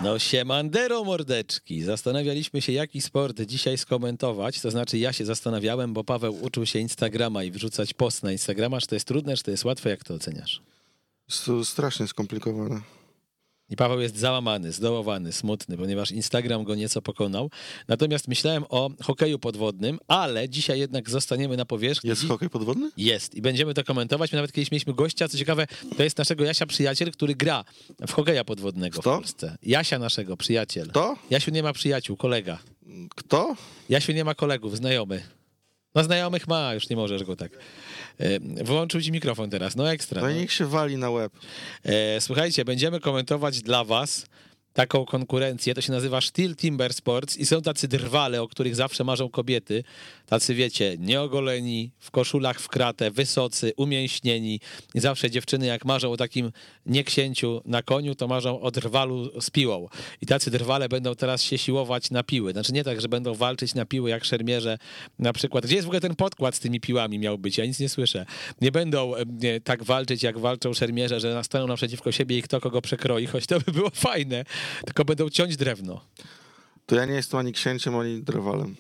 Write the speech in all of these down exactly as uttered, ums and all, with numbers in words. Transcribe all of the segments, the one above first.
No siemandero mordeczki. Zastanawialiśmy się, jaki sport dzisiaj skomentować. To znaczy ja się zastanawiałem, bo Paweł uczył się Instagrama i wrzucać post na Instagrama. Czy to jest trudne, czy to jest łatwe? Jak to oceniasz? Jest to strasznie skomplikowane. I Paweł jest załamany, zdołowany, smutny, ponieważ Instagram go nieco pokonał. Natomiast myślałem o hokeju podwodnym, ale dzisiaj jednak zostaniemy na powierzchni. Jest hokej podwodny? Jest i będziemy to komentować. My nawet kiedyś mieliśmy gościa, co ciekawe, to jest naszego Jasia przyjaciel, który gra w hokeja podwodnego Kto? w Polsce. Jasia naszego, przyjaciel. Kto? Jasiu nie ma przyjaciół, kolega. Kto? Jasiu nie ma kolegów, znajomy. No znajomych ma, już nie możesz go tak. E, Wyłączył ci mikrofon teraz, no ekstra. No No. i niech się wali na łeb. E, Słuchajcie, będziemy komentować dla was taką konkurencję, to się nazywa Steel Timber Sports i są tacy drwale, o których zawsze marzą kobiety, tacy wiecie, nieogoleni, w koszulach w kratę, wysocy, umięśnieni i zawsze dziewczyny jak marzą o takim nieksięciu na koniu, to marzą o drwalu z piłą i tacy drwale będą teraz się siłować na piły, znaczy nie tak, że będą walczyć na piły jak szermierze na przykład, gdzie jest w ogóle ten podkład z tymi piłami miał być, ja nic nie słyszę, nie będą nie, tak walczyć jak walczą szermierze, że nastaną naprzeciwko siebie i kto kogo przekroi, choć to by było fajne, tylko będą ciąć drewno. To ja nie jestem ani księciem, ani drwalem.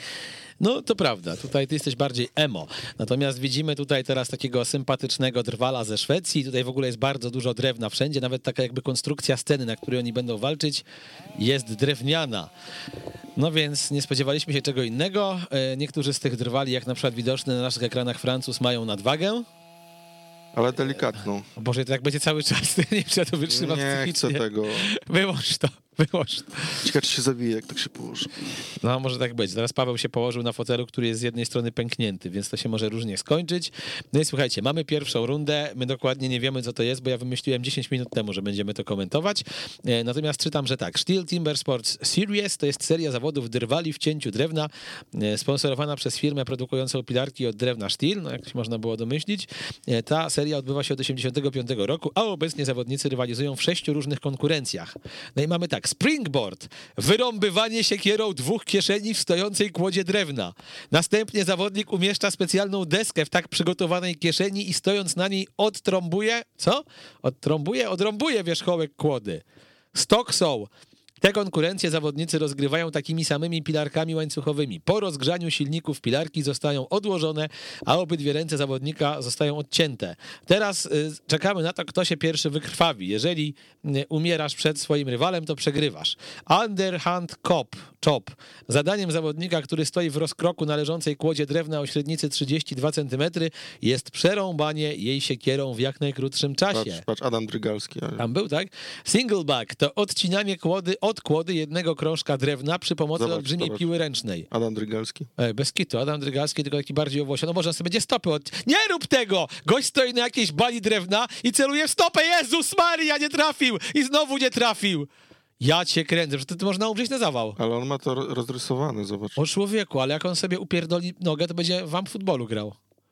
No to prawda, tutaj ty jesteś bardziej emo. Natomiast widzimy tutaj teraz takiego sympatycznego drwala ze Szwecji. Tutaj w ogóle jest bardzo dużo drewna wszędzie, nawet taka jakby konstrukcja sceny, na której oni będą walczyć, jest drewniana. No więc nie spodziewaliśmy się czego innego. Niektórzy z tych drwali, jak na przykład widoczny na naszych ekranach Francuz, mają nadwagę. Ale delikatną. O Boże, to jak będzie cały czas, nie wiem, czy ja to wytrzymam Nie psychicznie. chcę tego. Wyłącz to, wyłącz to. Ciekawe, czy się zabije, jak tak się położy. No, może tak być. Teraz Paweł się położył na fotelu, który jest z jednej strony pęknięty, więc to się może różnie skończyć. No i słuchajcie, mamy pierwszą rundę. My dokładnie nie wiemy, co to jest, bo ja wymyśliłem dziesięć minut temu, że będziemy to komentować. Natomiast czytam, że tak. Steel Timber Sports Series to jest seria zawodów drwali w cięciu drewna, sponsorowana przez firmę produkującą pilarki od drewna Steel, no jak się można było domyślić. Ta seria odbywa się od osiemdziesiątego piątego roku, a obecnie zawodnicy rywalizują w sześciu różnych konkurencjach. No i mamy tak. Springboard. Wyrąbywanie siekierą dwóch kieszeni w stojącej kłodzie drewna. Następnie zawodnik umieszcza specjalną deskę w tak przygotowanej kieszeni i stojąc na niej odtrąbuje, co? Odtrąbuje? Odrąbuje wierzchołek kłody. Stock saw. Te konkurencje zawodnicy rozgrywają takimi samymi pilarkami łańcuchowymi. Po rozgrzaniu silników pilarki zostają odłożone, a obydwie ręce zawodnika zostają odcięte. Teraz y, czekamy na to, kto się pierwszy wykrwawi. Jeżeli y, umierasz przed swoim rywalem, to przegrywasz. Underhand chop, chop. Zadaniem zawodnika, który stoi w rozkroku na leżącej kłodzie drewna o średnicy trzydzieści dwa centymetry, jest przerąbanie jej siekierą w jak najkrótszym czasie. Patrz, patrz Adam Drygalski. Ale... Tam był, tak? Singleback to odcinanie kłody od kłody jednego krążka drewna przy pomocy Zobacz, olbrzymiej zobacz. piły ręcznej. Adam Drygalski. Ej, bez kitu, Adam Drygalski, tylko taki bardziej owłosiony. No może on sobie będzie stopy od... Nie rób tego! Gość stoi na jakiejś bali drewna i celuje w stopę. Jezus Maria, nie trafił! I znowu nie trafił! Ja cię kręcę, że to, to można umrzeć na zawał. Ale on ma to ro- rozrysowane, zobacz. O człowieku, ale jak on sobie upierdoli nogę, to będzie wam w futbolu grał.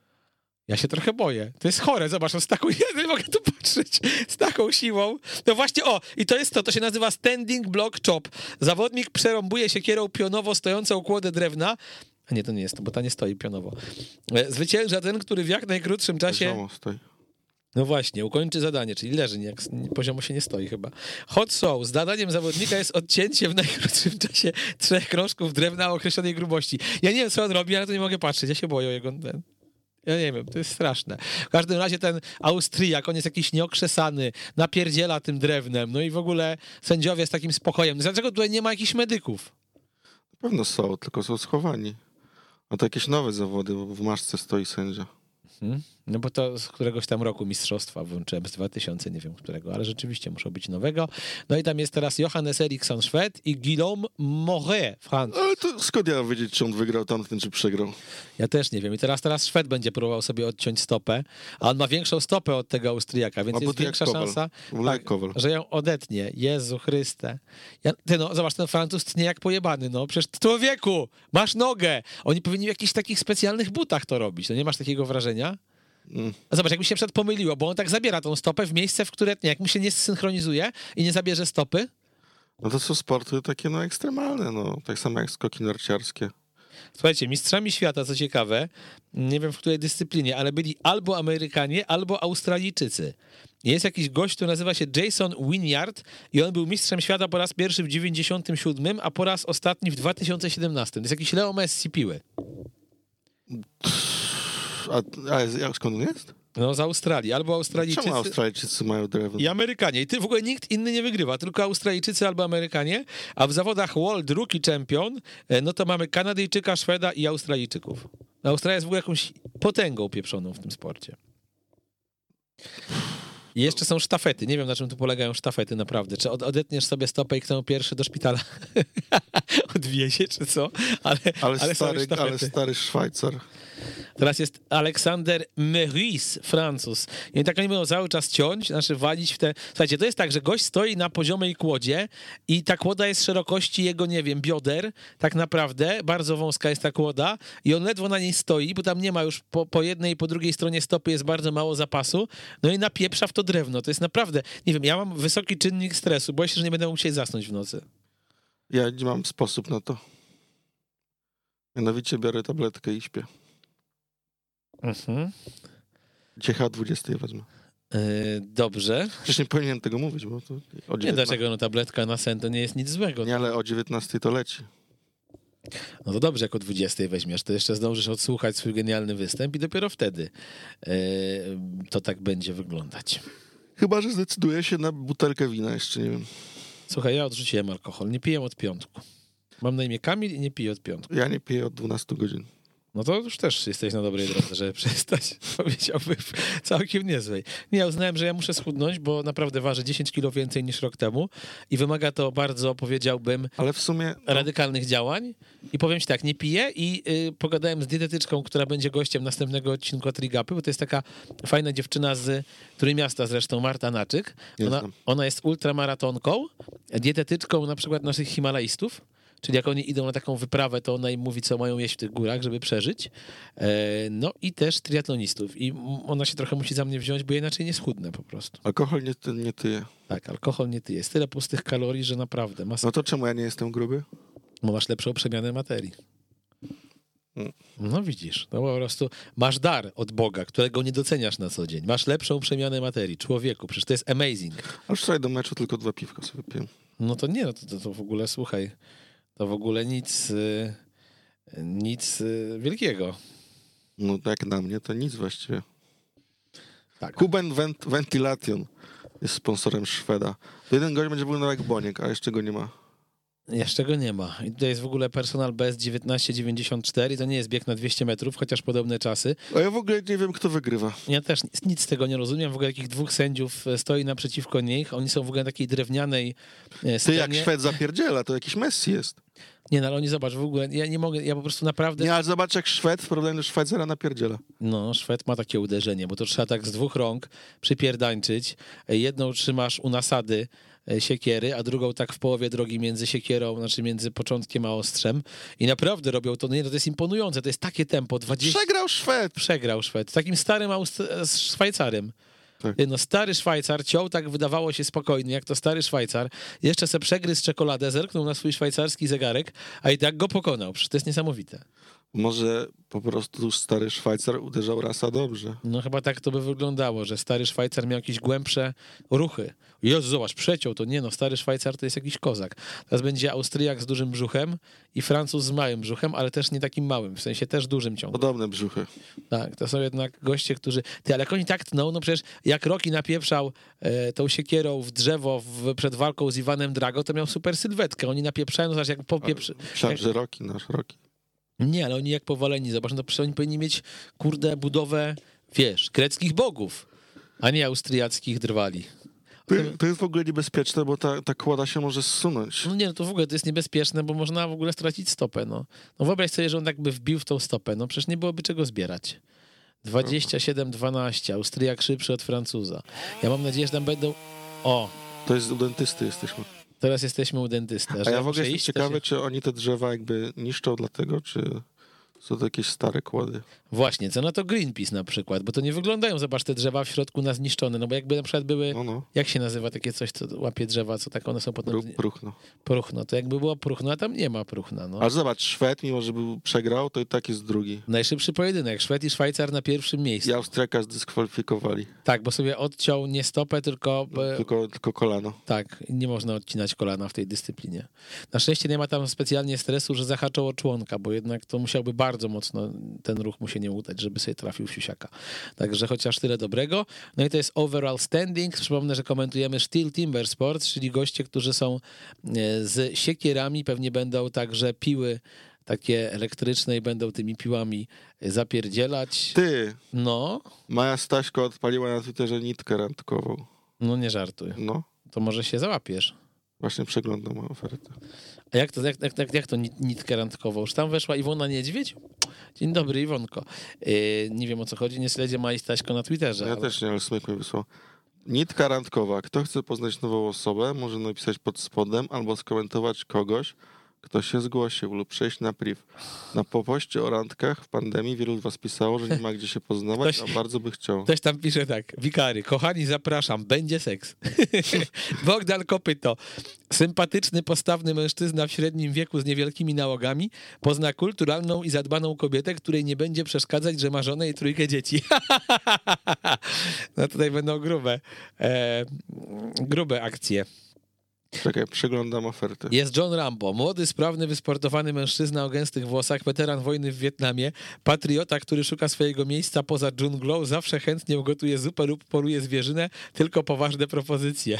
Ja się trochę boję. To jest chore, zobacz, on z taką, ja nie mogę tu patrzeć, z taką siłą. No właśnie, o, i to jest to, to się nazywa standing block chop. Zawodnik przerąbuje siekierą pionowo stojącą kłodę drewna. A nie, to nie jest to, bo ta nie stoi pionowo. Zwycięża ten, który w jak najkrótszym czasie... Poziomo stoi. No właśnie, ukończy zadanie, czyli leży, jak poziomo się nie stoi chyba. Hot saw. Zadaniem zawodnika jest odcięcie w najkrótszym czasie trzech krążków drewna o określonej grubości. Ja nie wiem, co on robi, ale to nie mogę patrzeć. Ja się boję o jego... Ten... Ja nie wiem, to jest straszne. W każdym razie ten Austriak, on jest jakiś nieokrzesany, napierdziela tym drewnem, no i w ogóle sędziowie z takim spokojem. Dlaczego tutaj nie ma jakichś medyków? Na pewno są, tylko są schowani. A to jakieś nowe zawody, bo w maszce stoi sędzia. Hmm? No bo to z któregoś tam roku mistrzostwa włączyłem, z dwa tysiące, nie wiem którego, ale rzeczywiście muszą być nowego. No i tam jest teraz Johannes Eriksson, Szwed i Guillaume Moret, Francuz. Ale to skąd ja mam wiedzieć, czy on wygrał tamten, czy przegrał? Ja też nie wiem. I teraz teraz Szwed będzie próbował sobie odciąć stopę, a on ma większą stopę od tego Austriaka, więc A jest bo to jak większa Kowal. szansa, Jak Kowal. że ją odetnie. Jezu Chryste. Ja, ty no, zobacz, ten Francuz tnie jak pojebany, no. Przecież człowieku, masz nogę. Oni powinni w jakichś takich specjalnych butach to robić. No nie masz takiego wrażenia? Mm. A zobacz, jakby się przed pomyliło, bo on tak zabiera tą stopę w miejsce, w które, nie, jak mu się nie zsynchronizuje i nie zabierze stopy. No to są sporty takie no ekstremalne, no. Tak samo jak skoki narciarskie. Słuchajcie, mistrzami świata, co ciekawe, nie wiem w której dyscyplinie, ale byli albo Amerykanie, albo Australijczycy. Jest jakiś gość, który nazywa się Jason Wynyard i on był mistrzem świata po raz pierwszy w dziewięćdziesiątym siódmym, a po raz ostatni w dwa tysiące siedemnastym. To jest jakiś Leo Messi piły. A, a jak, skąd on jest? No z Australii, albo Australijczycy. Czemu Australijczycy mają drewno? I Amerykanie. I ty w ogóle nikt inny nie wygrywa, tylko Australijczycy albo Amerykanie, a w zawodach World Rookie Champion, no to mamy Kanadyjczyka, Szweda i Australijczyków. Australia jest w ogóle jakąś potęgą pieprzoną w tym sporcie. I jeszcze są sztafety. Nie wiem, na czym tu polegają sztafety naprawdę. Czy od, odetniesz sobie stopę i kto pierwszy do szpitala odwiezie, czy co? Ale, ale, ale, stary, ale stary Szwajcar. Teraz jest Aleksander Meurice, Francuz. I tak oni będą cały czas ciąć, znaczy walić w te... Słuchajcie, to jest tak, że gość stoi na poziomej kłodzie i ta kłoda jest szerokości jego, nie wiem, bioder, tak naprawdę, bardzo wąska jest ta kłoda i on ledwo na niej stoi, bo tam nie ma już po, po jednej i po drugiej stronie stopy jest bardzo mało zapasu, no i napieprza w to drewno. To jest naprawdę, nie wiem, ja mam wysoki czynnik stresu, boję się, że nie będę mógł dzisiaj zasnąć w nocy. Ja nie mam sposób na to. Mianowicie biorę tabletkę i śpię. Mhm. Dzisiaj chyba dwudziestej wezmę. Yy, dobrze. Przecież nie powinienem tego mówić, bo to o dziewiętnastej. Nie, dlaczego no tabletka na sen to nie jest nic złego. Nie, ale o dziewiętnastej to leci. No to dobrze, jak o dwudziestej weźmiesz, to jeszcze zdążysz odsłuchać swój genialny występ i dopiero wtedy yy, to tak będzie wyglądać. Chyba że zdecyduję się na butelkę wina, jeszcze nie wiem. Słuchaj, ja odrzuciłem alkohol, nie piję od piątku. Mam na imię Kamil i nie piję od piątku. Ja nie piję od dwunastu godzin. No to już też jesteś na dobrej drodze, żeby przestać, powiedziałbym, całkiem niezłej. Nie, ja uznałem, że ja muszę schudnąć, bo naprawdę ważę dziesięć kilo więcej niż rok temu i wymaga to bardzo, powiedziałbym, ale w sumie no... radykalnych działań. I powiem ci tak, nie piję i y, pogadałem z dietetyczką, która będzie gościem następnego odcinku Trigapy, bo to jest taka fajna dziewczyna z Trójmiasta zresztą, Marta Naczyk. Ona, ona jest ultramaratonką, dietetyczką na przykład naszych Himalajstów. Czyli jak oni idą na taką wyprawę, to ona im mówi, co mają jeść w tych górach, żeby przeżyć. No i też triatlonistów. I ona się trochę musi za mnie wziąć, bo ja inaczej nie schudnę po prostu. Alkohol nie, ty, nie tyje. Tak, alkohol nie tyje. Jest tyle pustych kalorii, że naprawdę. Masa... No to czemu ja nie jestem gruby? Bo masz lepszą przemianę materii. Hmm. No widzisz, no po prostu masz dar od Boga, którego nie doceniasz na co dzień. Masz lepszą przemianę materii. Człowieku, przecież to jest amazing. A już wczoraj do meczu tylko dwa piwka sobie piłem. No to nie, no to, to, to w ogóle, słuchaj... To w ogóle nic, nic wielkiego. No jak na mnie, to nic właściwie. Tak. Kuben Vent Ventilation jest sponsorem Szweda. To jeden gość będzie wyglądał jak Boniek, a jeszcze go nie ma. Jeszcze go nie ma. I tutaj jest w ogóle personal best dziewiętnaście dziewięćdziesiąt cztery. To nie jest bieg na dwieście metrów, chociaż podobne czasy. A ja w ogóle nie wiem, kto wygrywa. Ja też nic, nic z tego nie rozumiem. W ogóle jakich dwóch sędziów stoi naprzeciwko nich. Oni są w ogóle na takiej drewnianej scenie. Ty jak Szwed zapierdziela, to jakiś Messi jest. Nie, no ale oni zobacz, w ogóle ja nie mogę, ja po prostu naprawdę... Nie, ale zobacz jak Szwed w porównaniu do Szwajcara napierdziela. No, Szwed ma takie uderzenie, bo to trzeba tak z dwóch rąk przypierdańczyć. Jedną trzymasz u nasady siekiery, a drugą tak w połowie drogi między siekierą, znaczy między początkiem a ostrzem. I naprawdę robią to, no nie, no to jest imponujące, to jest takie tempo. dwadzieścia... Przegrał Szwed! Przegrał Szwed. Takim starym Aust- Szwajcarem. Tak. No stary Szwajcar ciął, tak wydawało się spokojnie, jak to stary Szwajcar. Jeszcze se przegryzł czekoladę, zerknął na swój szwajcarski zegarek, a i tak go pokonał. Przecież to jest niesamowite. Może po prostu stary Szwajcar uderzał rasa dobrze. No chyba tak to by wyglądało, że stary Szwajcar miał jakieś głębsze ruchy. Jezu, zobacz, przeciął, to nie no, stary Szwajcar to jest jakiś kozak. Teraz będzie Austriak z dużym brzuchem i Francuz z małym brzuchem, ale też nie takim małym, w sensie też dużym ciągle. Podobne brzuchy. Tak, to są jednak goście, którzy... Ty, ale jak oni tak tną, no przecież jak Rocky napieprzał e, tą siekierą w drzewo w, przed walką z Iwanem Drago, to miał super sylwetkę. Oni napieprzają, zobacz, jak popieprz... Myślałem, że Rocky, nasz Rocky. Nie, ale oni jak powaleni, zobacz, no to oni powinni mieć, kurde, budowę, wiesz, greckich bogów, a nie austriackich drwali. To, to jest w ogóle niebezpieczne, bo ta, ta kłada się może zsunąć. No nie, no to w ogóle to jest niebezpieczne, bo można w ogóle stracić stopę, no. No wyobraź sobie, że on tak by wbił w tą stopę, no przecież nie byłoby czego zbierać. dwadzieścia siedem dwanaście, Austriak szybszy od Francuza. Ja mam nadzieję, że tam będą... O! To jest u dentysty jesteśmy. Teraz jesteśmy u dentysty. A ja w ogóle jestem ciekawy, się... czy oni te drzewa jakby niszczą dlatego, czy Są to jakieś stare kłody. Właśnie, co na to Greenpeace na przykład, bo to nie wyglądają, zobacz, te drzewa w środku na zniszczone, no bo jakby na przykład były, No, no. jak się nazywa takie coś, co łapie drzewa, co tak one są potem... Pru- Próchno. Próchno, to jakby było próchno, a tam nie ma próchna, no. Ale zobacz, Szwed, mimo że był przegrał, to i tak jest drugi. Najszybszy pojedynek, Szwed i Szwajcar na pierwszym miejscu. I Austriaka zdyskwalifikowali. Tak, bo sobie odciął nie stopę, tylko... e, Tylko, tylko kolano. Tak, nie można odcinać kolana w tej dyscyplinie. Na szczęście nie ma tam specjalnie stresu, że zahaczał o członka, bo jednak to musiałby bardzo mocno, ten ruch mu się nie udać, żeby sobie trafił w siusiaka. Także chociaż tyle dobrego. No i to jest overall standing. Przypomnę, że komentujemy Steel Timber Sports, czyli goście, którzy są e, z siekierami, pewnie będą także piły takie elektryczne i będą tymi piłami zapierdzielać. Ty, No, Maja Staśko odpaliła na Twitterze nitkę randkową. no nie żartuj. No, To może się załapiesz. właśnie przeglądam ofertę. A jak to, jak, jak, jak to nit- nitkę randkową? Już tam weszła Iwona Niedźwiedź? Dzień dobry, Iwonko. Yy, nie wiem, o co chodzi, nie śledzie Mai Staśko na Twitterze. Ja ale... też nie, ale Smyk mi wysłał. Nitka randkowa. Kto chce poznać nową osobę, może napisać pod spodem albo skomentować kogoś, kto się zgłosił lub przejść na priv. Na popoście o randkach w pandemii wielu z was pisało, że nie ma gdzie się poznawać, Ktoś- a bardzo by chciał. Ktoś tam pisze tak, wikary, kochani, zapraszam, będzie seks. Bogdan Kopyto, sympatyczny, postawny mężczyzna w średnim wieku z niewielkimi nałogami, pozna kulturalną i zadbaną kobietę, której nie będzie przeszkadzać, że ma żonę i trójkę dzieci. No tutaj będą grube, e, grube akcje. Czekaj, przeglądam ofertę. Jest John Rambo, młody, sprawny, wysportowany mężczyzna o gęstych włosach, weteran wojny w Wietnamie, patriota, który szuka swojego miejsca poza dżunglą, zawsze chętnie ugotuje zupę lub poluje zwierzynę, tylko poważne propozycje.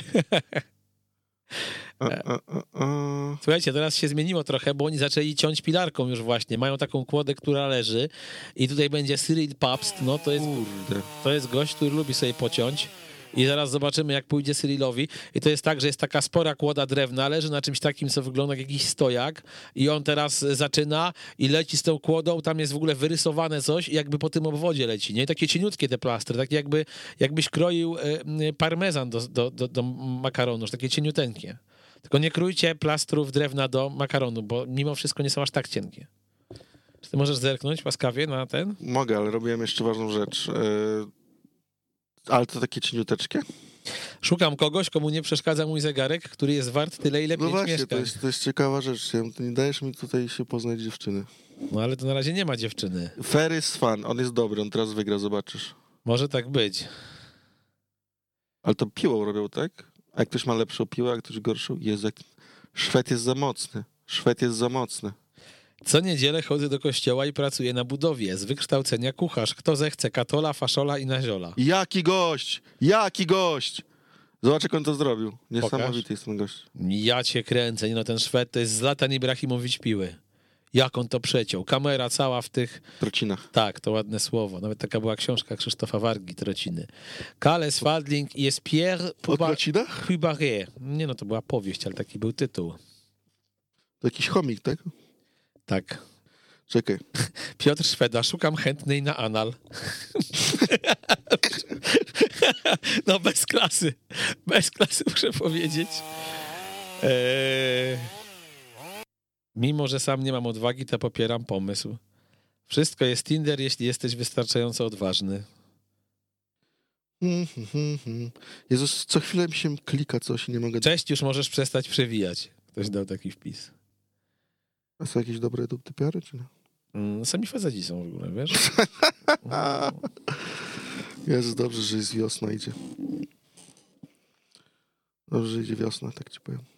A, a, a, a. Słuchajcie, teraz się zmieniło trochę, bo oni zaczęli ciąć pilarką już właśnie. Mają taką kłodę, która leży i tutaj będzie Cyril Pabst, no to jest, Kurde. to jest gość, który lubi sobie pociąć. I zaraz zobaczymy, jak pójdzie Cyrilowi. I to jest tak, że jest taka spora kłoda drewna, leży na czymś takim, co wygląda jak jakiś stojak i on teraz zaczyna i leci z tą kłodą, tam jest w ogóle wyrysowane coś i jakby po tym obwodzie leci, nie? Takie cieniutkie te plastry, takie jakby, jakbyś kroił y, parmezan do, do, do, do makaronu, już takie cieniuteńkie. Tylko nie krójcie plastrów drewna do makaronu, bo mimo wszystko nie są aż tak cienkie. Czy ty możesz zerknąć łaskawie na ten? Mogę, ale robiłem jeszcze ważną rzecz. Yy, ale to takie cieniuteczkie? Szukam kogoś, komu nie przeszkadza mój zegarek, który jest wart tyle, ile No pięć właśnie, mieszkań. to jest, to jest ciekawa rzecz. Ja- Nie dajesz mi tutaj się poznać dziewczyny. No ale to na razie nie ma dziewczyny. Ferris fan, on jest dobry, on teraz wygra, zobaczysz. Może tak być. Ale to piłą robią, tak? A jak ktoś ma lepszą piłę, a ktoś gorszą? Jezu, jak... Szwed jest za mocny. Szwed jest za mocny. Co niedzielę chodzę do kościoła i pracuję na budowie. Z wykształcenia kucharz. Kto zechce katola, faszola i naziola. Jaki gość! Jaki gość! Zobacz, jak on to zrobił. Niesamowity jest ten gość. Ja cię kręcę. Nie no, ten Szwed to jest Zlatan Ibrahimowicz piły. Jak on to przeciął. Kamera cała w tych... W trocinach. Tak, to ładne słowo. Nawet taka była książka Krzysztofa Wargi, Trociny. Kales Fadling i jest Pierre Po Puba- trocinach? Pubaret. Nie no, to była powieść, ale taki był tytuł. To jakiś chomik, tak? Tak. Czekaj. Piotr Szweda, szukam chętnej na anal. No bez klasy. Bez klasy muszę powiedzieć. Eee... Mimo, że sam nie mam odwagi, to popieram pomysł. Wszystko jest Tinder, jeśli jesteś wystarczająco odważny. Hmm, hmm, hmm, hmm. Jezus, co chwilę mi się klika coś i nie mogę... Cześć, już możesz przestać przewijać. Ktoś dał taki wpis. A są jakieś dobre duptypiary, czy nie? Mm, Sami faceci są w ogóle, wiesz? Jezus, dobrze, że jest wiosna, idzie. Dobrze, że idzie wiosna, tak ci powiem.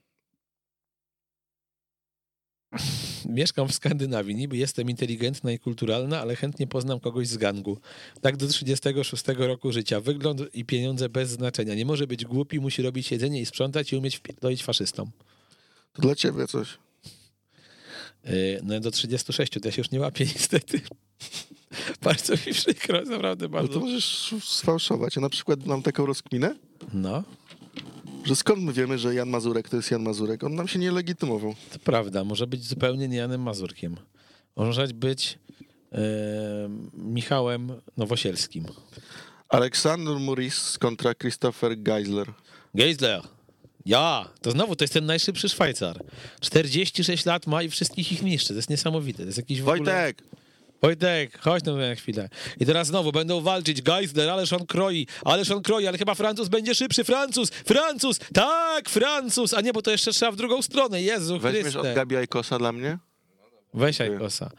Mieszkam w Skandynawii, niby jestem inteligentna i kulturalna, ale chętnie poznam kogoś z gangu. Tak do trzydziestego szóstego roku życia. Wygląd i pieniądze bez znaczenia. Nie może być głupi, musi robić jedzenie i sprzątać i umieć wpierdolić faszystom. To dla ciebie coś. Yy, no do trzydziestu sześciu to ja się już nie łapię niestety. Bardzo mi przykro, naprawdę Ale bardzo. to możesz sfałszować. Ja na przykład mam taką rozkminę, No, że skąd my wiemy, że Jan Mazurek to jest Jan Mazurek? On nam się nie legitymował. to prawda. Może być zupełnie nie Janem Mazurkiem. Może być yy, Michałem Nowosielskim. Aleksander Maurice kontra Christopher Geisler. Geisler. Ja, to znowu, to jest ten najszybszy Szwajcar. czterdzieści sześć lat ma i wszystkich ich niszczy. To jest niesamowite. To jest jakiś w ogóle... Wojtek! Wojtek, chodź no na chwilę. I teraz znowu będą walczyć Geisler, ależ on kroi, ależ on kroi, ale chyba Francuz będzie szybszy. Francuz, Francuz, tak, Francuz. A nie, bo to jeszcze trzeba w drugą stronę. Jezu Weźmiesz Chryste. od Gabi Ajkosa dla mnie? Weź Ajkosa.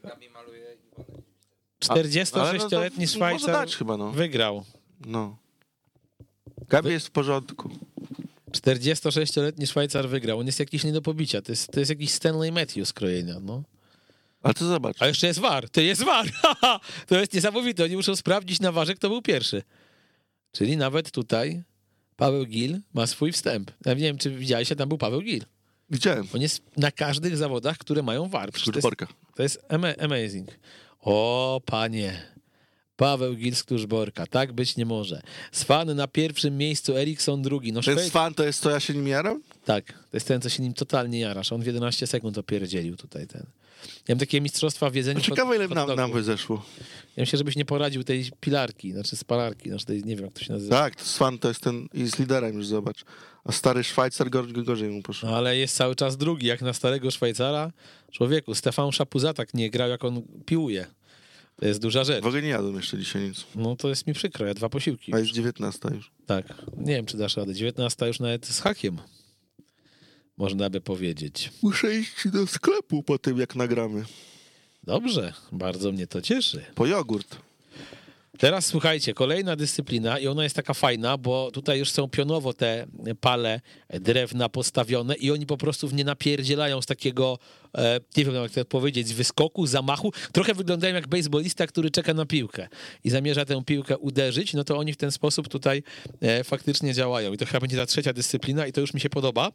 czterdziestosześcioletni Ale no to może Szwajcar dać chyba, no. wygrał. No. Gabi jest w porządku. czterdziestosześcioletni Szwajcar wygrał. On jest jakiś nie do pobicia. To jest, to jest jakiś Stanley Matthews krojenia, no. Ale to zobacz. A jeszcze jest war. To jest war. To jest niesamowite. Oni muszą sprawdzić na warze, kto był pierwszy. Czyli nawet tutaj Paweł Gil ma swój wstęp. Ja nie wiem, czy widziałeś, tam był Paweł Gil. Widziałem. On jest na każdych zawodach, które mają war. Przecież To jest, to jest ama- amazing. O, panie. Paweł Gil z Kluczborka. Tak być nie może. Swan na pierwszym miejscu, Eriksson drugi. No, Ten Szwed... Swan to jest to, ja się nim jaram? Tak, to jest ten, co się nim totalnie jarasz. On w jedenaście sekund opierdzielił tutaj ten. Ja mam takie mistrzostwa w jedzeniu. No ciekawe, ile hot nam, dogów. nam by zeszło. Ja myślę, żebyś nie poradził tej pilarki, znaczy spalarki, znaczy tej, nie wiem, jak to się nazywa. Tak, to Swan to jest ten, i z liderem już zobacz. A stary Szwajcar gorzej, gorzej mu poszło. No, ale jest cały czas drugi, jak na starego Szwajcara. Człowieku, Stefan Szapuza tak nie grał, jak on piłuje. To jest duża rzecz. W ogóle nie jadłem jeszcze dzisiaj nic. No to jest mi przykro, ja dwa posiłki. A jest dziewiętnasta już. Tak, nie wiem, czy dasz radę. dziewiętnasta już nawet z hakiem, można by powiedzieć. Muszę iść do sklepu po tym, jak nagramy. Dobrze, bardzo mnie to cieszy. Po jogurt. Teraz słuchajcie, kolejna dyscyplina i ona jest taka fajna, bo tutaj już są pionowo te pale drewna postawione i oni po prostu w nie napierdzielają z takiego, e, nie wiem jak to powiedzieć, z wyskoku, zamachu. Trochę wyglądają jak bejsbolista, który czeka na piłkę i zamierza tę piłkę uderzyć, no to oni w ten sposób tutaj e, faktycznie działają. I to chyba będzie ta trzecia dyscyplina i to już mi się podoba,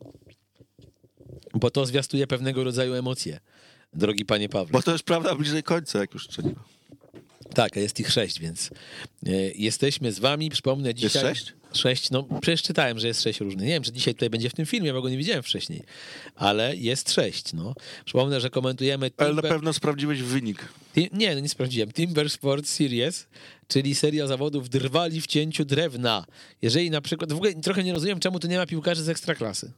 bo to zwiastuje pewnego rodzaju emocje, drogi panie Pawle. Bo to już prawda bliżej końca, jak już strzeliłem. Tak, a jest ich sześć, więc e, jesteśmy z wami. Przypomnę dzisiaj... Jest sześć? Sześć, no przecież czytałem, że jest sześć różnych. Nie wiem, czy dzisiaj tutaj będzie w tym filmie, bo go nie widziałem wcześniej. Ale jest sześć, no. Przypomnę, że komentujemy... Ale na Timber... pewno sprawdziłeś wynik. Tim... Nie, no nie sprawdziłem. Timber Sport Series, czyli seria zawodów drwali w cięciu drewna. Jeżeli na przykład... W ogóle trochę nie rozumiem, czemu tu nie ma piłkarzy z Ekstraklasy.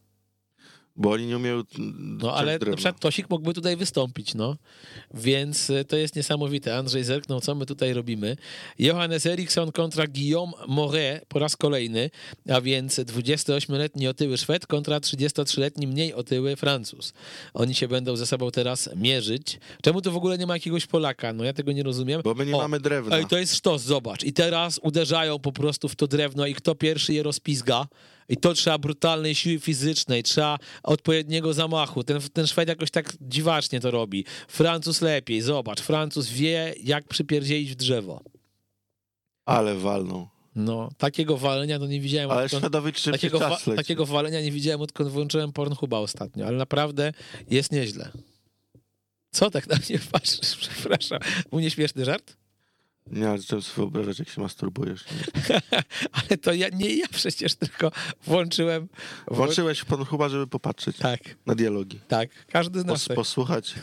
Bo oni nie umieją... No ale na przykład Tosik mógłby tutaj wystąpić, no. Więc y, to jest niesamowite. Andrzej zerknął, co my tutaj robimy. Johannes Eriksson kontra Guillaume Moret po raz kolejny, a więc dwudziestoośmioletni otyły Szwed kontra trzydziestotrzyletni mniej otyły Francuz. Oni się będą ze sobą teraz mierzyć. Czemu tu w ogóle nie ma jakiegoś Polaka? No ja tego nie rozumiem. Bo my nie o, mamy drewna. Ej, to jest sztos, zobacz. I teraz uderzają po prostu w to drewno i kto pierwszy je rozpizga. I to trzeba brutalnej siły fizycznej, trzeba odpowiedniego zamachu. Ten, ten Szwed jakoś tak dziwacznie to robi. Francuz lepiej, zobacz. Francuz wie, jak przypierdzielić w drzewo. Ale walną. No, takiego walenia to nie widziałem. Ale odkąd, Szwedowi czym takiego, wa, czas leci. takiego walenia nie widziałem, odkąd włączyłem Pornhuba ostatnio. Ale naprawdę jest nieźle. Co tak na mnie patrzysz? Przepraszam. Był nieśmieszny żart? Nie, ale zacząłem sobie wyobrażać, jak się masturbujesz. Ale to ja, nie ja przecież, tylko włączyłem... Włączyłeś w Pornhuba, żeby popatrzeć Tak, na dialogi. tak. Każdy z nas... Pos, tak. posłuchać.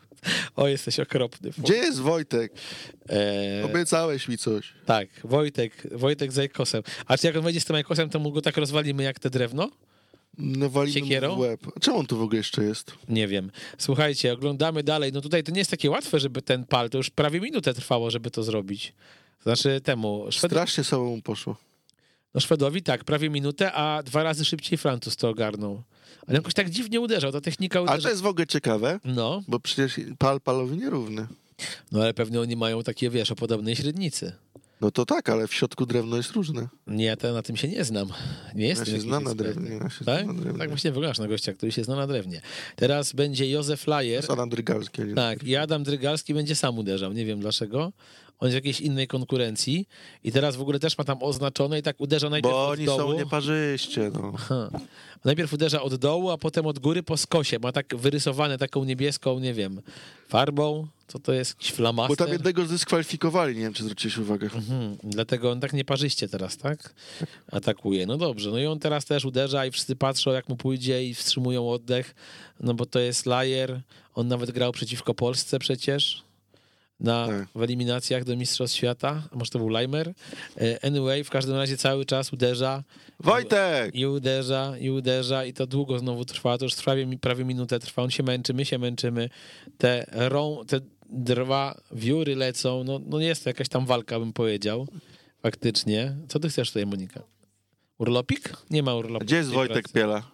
O, jesteś okropny. Gdzie jest Wojtek? Eee, Obiecałeś mi coś. tak, Wojtek, Wojtek z Ajkosem. A czy jak on wejdzie z tym Ajkosem, to mu go tak rozwalimy jak te drewno? No walimy Siekierą? mu w łeb. A czemu on tu w ogóle jeszcze jest? Nie wiem. Słuchajcie, oglądamy dalej. No tutaj to nie jest takie łatwe, żeby ten pal, to już prawie minutę trwało, żeby to zrobić. Znaczy temu... Szwed... Strasznie sobą mu poszło. No Szwedowi tak, prawie minutę, a dwa razy szybciej Francuz to ogarnął. Ale jakoś tak dziwnie uderzał, ta technika Ale to uderza... jest w ogóle ciekawe, No, bo przecież pal palowi nierówny. no ale pewnie oni mają takie, wiesz, o podobnej średnicy. No to tak, ale w środku drewno jest różne. Nie, ja to na tym się nie znam. Nie jestem Ja się jakiś znam na ekspertem. drewnie. Ja się Tak? znam na drewnie. Tak właśnie wyglądasz na gościa, który się zna na drewnie. Teraz będzie Józef Lajer. To jest Adam Drygalski. ale nie Tak, i Adam Drygalski będzie sam uderzał. Nie wiem dlaczego. On jest w jakiejś innej konkurencji i teraz w ogóle też ma tam oznaczone i tak uderza najpierw Bo od oni dołu. są nieparzyście, no. Aha. Najpierw uderza od dołu, a potem od góry po skosie. Ma tak wyrysowane taką niebieską, nie wiem, farbą. Co to jest? Jakiś flamaster? Bo tam jednego zdyskwalifikowali, nie wiem, czy zwróciłeś uwagę. Mhm. Dlatego on tak nieparzyście teraz, tak? Atakuje. No dobrze. No i on teraz też uderza i wszyscy patrzą, jak mu pójdzie i wstrzymują oddech. No bo to jest Lajer. On nawet grał przeciwko Polsce przecież. na, Tak. w eliminacjach do Mistrzostw Świata, a może to był Leimer. E, Anyway, w każdym razie cały czas uderza Wojtek! i uderza, i uderza i to długo znowu trwa, to już trwa mi- prawie minutę trwa, on się męczy, my się męczymy, te, rą, te drwa, wióry lecą, no, no jest to jakaś tam walka, bym powiedział, faktycznie. Co ty chcesz tutaj, Monika? Urlopik? Nie ma urlopu. Gdzie jest w tej Wojtek pracy. Piela?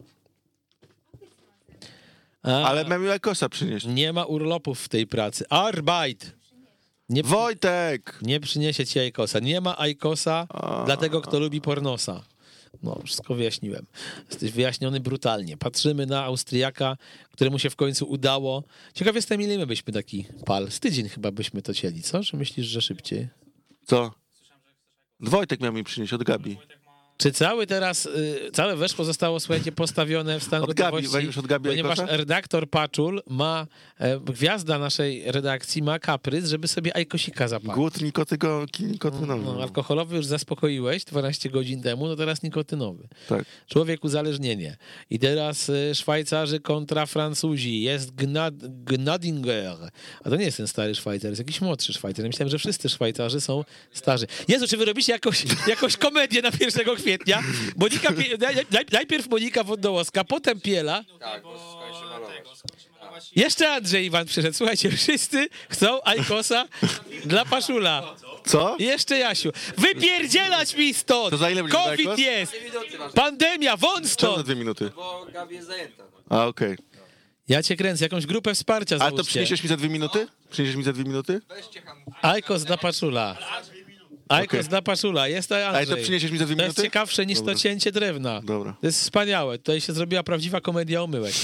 A, Ale miał Ajkosa przynieść. nie ma urlopów w tej pracy. Arbeit! Nie, Wojtek! nie przyniesie ci Ajkosa. Nie ma Ajkosa A. dla tego, kto lubi pornosa. No, wszystko wyjaśniłem. Jesteś wyjaśniony brutalnie. Patrzymy na Austriaka, któremu się w końcu udało. Ciekaw jestem, ile my byśmy taki pal. Z tydzień chyba byśmy to cieli, co? Czy myślisz, że szybciej? Co? Wojtek miał mi przynieść od Gabi. Czy cały teraz, y, całe weszło zostało, słuchajcie, postawione w stan Od Gabi, gotowości? weźmiesz od Gabi Ponieważ Ajkosa? redaktor Paczul ma, e, gwiazda naszej redakcji ma kaprys, żeby sobie Ajkosika zapalić. Głód nikotygo, nikotynowy. No, alkoholowy już zaspokoiłeś dwanaście godzin temu, no teraz nikotynowy. Tak. Człowiek uzależnienie. I teraz y, Szwajcarzy kontra Francuzi. Jest Gnad, Gnadinger. A to nie jest ten stary Szwajcar, jest jakiś młodszy Szwajcar. Ja myślałem, że wszyscy Szwajcarzy są starzy. Jezu, czy wy robicie jakąś, jakąś komedię na pierwszego kwietnia? Monika, Pie- naj- naj- najpierw Monika Wądołowska, potem Piela. Tak, bo skończy malować. Jeszcze Andrzej Iwan przyszedł. Słuchajcie, wszyscy chcą Ajkosa dla Paszula. Co? I jeszcze Jasiu. Wypierdzielać mi stąd! To za ile będzie COVID Ajkos? jest! Dwie minuty masz, Pandemia, won Czemu na stąd! dwie minuty? bo Gabi jest zajęta. No. A, okej. Ja cię kręcę, jakąś grupę wsparcia A to załóżcie. przyniesiesz mi za dwie minuty? Przyniesiesz mi za dwie minuty? Weźcie ham. Ajkos dla Paszula. Ajkos Okej. dla Paszula, jest to Andrzej. Ale to przyniesiesz mi za dwie To jest minuty? ciekawsze niż Dobra. to cięcie drewna. Dobra. To jest wspaniałe. Tutaj się zrobiła prawdziwa komedia omyłek.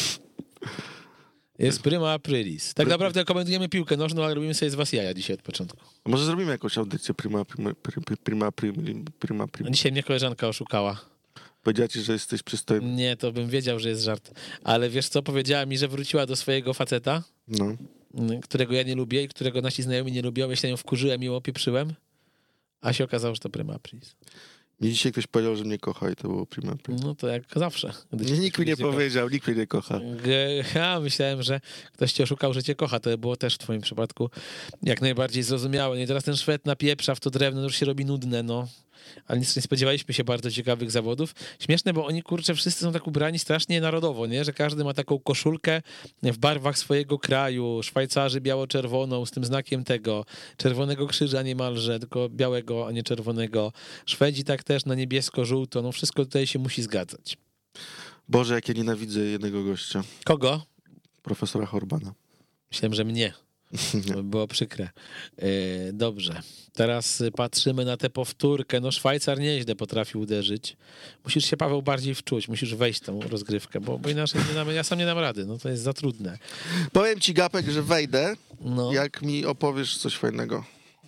Jest prima aprilis. Tak naprawdę komentujemy piłkę nożną, ale robimy sobie z was jaja dzisiaj od początku. A może zrobimy jakąś audycję prima, prima, prima, prima, prima, prima, prima. Dzisiaj mnie koleżanka oszukała. Powiedziała ci, że jesteś przystojny. Nie, to bym wiedział, że jest żart. Ale wiesz co, powiedziała mi, że wróciła do swojego faceta, No. m, którego ja nie lubię i którego nasi znajomi nie lubią. Ja się na nią wkurzyłem i ją opieprzyłem. A się okazało, że to prima aprilis. Mi dzisiaj ktoś powiedział, że mnie kocha i to było prima, prima. No to jak zawsze. Gdy Nie, się nikt mi nie ktoś kocha. powiedział, nikt mnie nie kocha. Ge- Ja myślałem, że ktoś cię oszukał, że cię kocha. To było też w twoim przypadku jak najbardziej zrozumiałe. No i teraz ten Szwed napieprza w to drewno, no już się robi nudne, no. Ale nic nie spodziewaliśmy się bardzo ciekawych zawodów. Śmieszne, bo oni, kurczę, wszyscy są tak ubrani strasznie narodowo, nie? Że każdy ma taką koszulkę w barwach swojego kraju. Szwajcarzy biało-czerwoną z tym znakiem tego czerwonego krzyża niemalże, tylko białego, a nie czerwonego. Szwedzi tak też na niebiesko-żółto. No wszystko tutaj się musi zgadzać. Boże, jak ja nienawidzę jednego gościa. Kogo? Profesora Horbana. Myślałem, że mnie. To by było przykre. E, Dobrze. Teraz patrzymy na tę powtórkę. No Szwajcar nieźle potrafił uderzyć. Musisz się, Paweł, bardziej wczuć. Musisz wejść w tą rozgrywkę, bo, bo inaczej nie damy, ja sam nie dam rady. No to jest za trudne. Powiem ci, Gapek, że wejdę, No, jak mi opowiesz coś fajnego.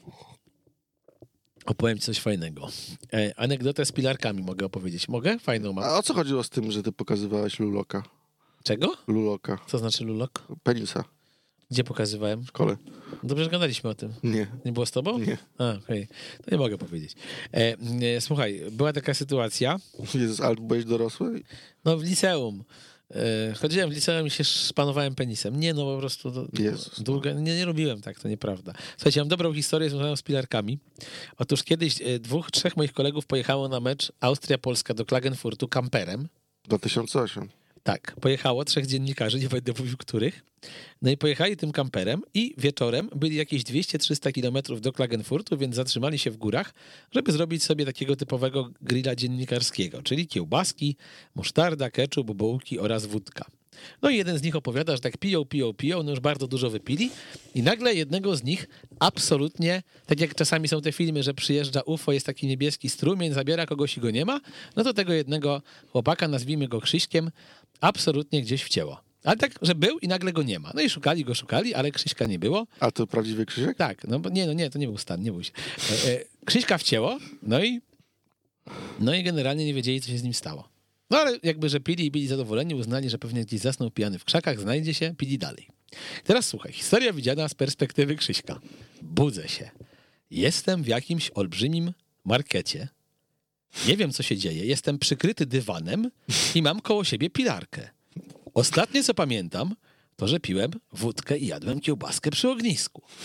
opowiem ci coś fajnego. E, Anegdotę z pilarkami mogę opowiedzieć. Mogę? Fajną mam. A o co chodziło z tym, że ty pokazywałeś luloka? Czego? Luloka. Co znaczy lulok? Penisa Gdzie pokazywałem? w szkole. Dobrze, że gadaliśmy o tym. Nie. Nie było z tobą? Nie. A, okej. To nie mogę powiedzieć. E, e, słuchaj, była taka sytuacja, Jezus, ale byłeś dorosły? no w liceum. E, chodziłem w liceum i się szpanowałem penisem. Nie, no po prostu to, Jezus. długo, nie, nie robiłem tak, to nieprawda. Słuchajcie, mam dobrą historię związaną z pilarkami. Otóż kiedyś e, dwóch, trzech moich kolegów pojechało na mecz Austria-Polska do Klagenfurtu kamperem. dwa tysiące osiem. Tak, pojechało trzech dziennikarzy, nie będę mówił których. No i pojechali tym kamperem i wieczorem byli jakieś dwieście trzysta kilometrów do Klagenfurtu, więc zatrzymali się w górach, żeby zrobić sobie takiego typowego grilla dziennikarskiego, czyli kiełbaski, musztarda, ketchup, bułki oraz wódka. No i jeden z nich opowiada, że tak piją, piją, piją, no już bardzo dużo wypili i nagle jednego z nich absolutnie, tak jak czasami są te filmy, że przyjeżdża U F O, jest taki niebieski strumień, zabiera kogoś i go nie ma, no to tego jednego chłopaka, nazwijmy go Krzyśkiem, absolutnie gdzieś wcięło. Ale tak, że był i nagle go nie ma. No i szukali go, szukali, ale Krzyśka nie było. A to prawdziwy Krzysiek? Tak, no bo nie, no nie, to nie był Stan, nie bój się. E, e, Krzyśka wcięło, no i no i generalnie nie wiedzieli, co się z nim stało. No ale jakby, że pili i byli zadowoleni, uznali, że pewnie gdzieś zasnął pijany w krzakach, znajdzie się, pili dalej. Teraz słuchaj, historia widziana z perspektywy Krzyśka. Budzę się. Jestem w jakimś olbrzymim markecie. Nie wiem, co się dzieje. Jestem przykryty dywanem i mam koło siebie pilarkę. Ostatnie, co pamiętam, to, że piłem wódkę i jadłem kiełbaskę przy ognisku.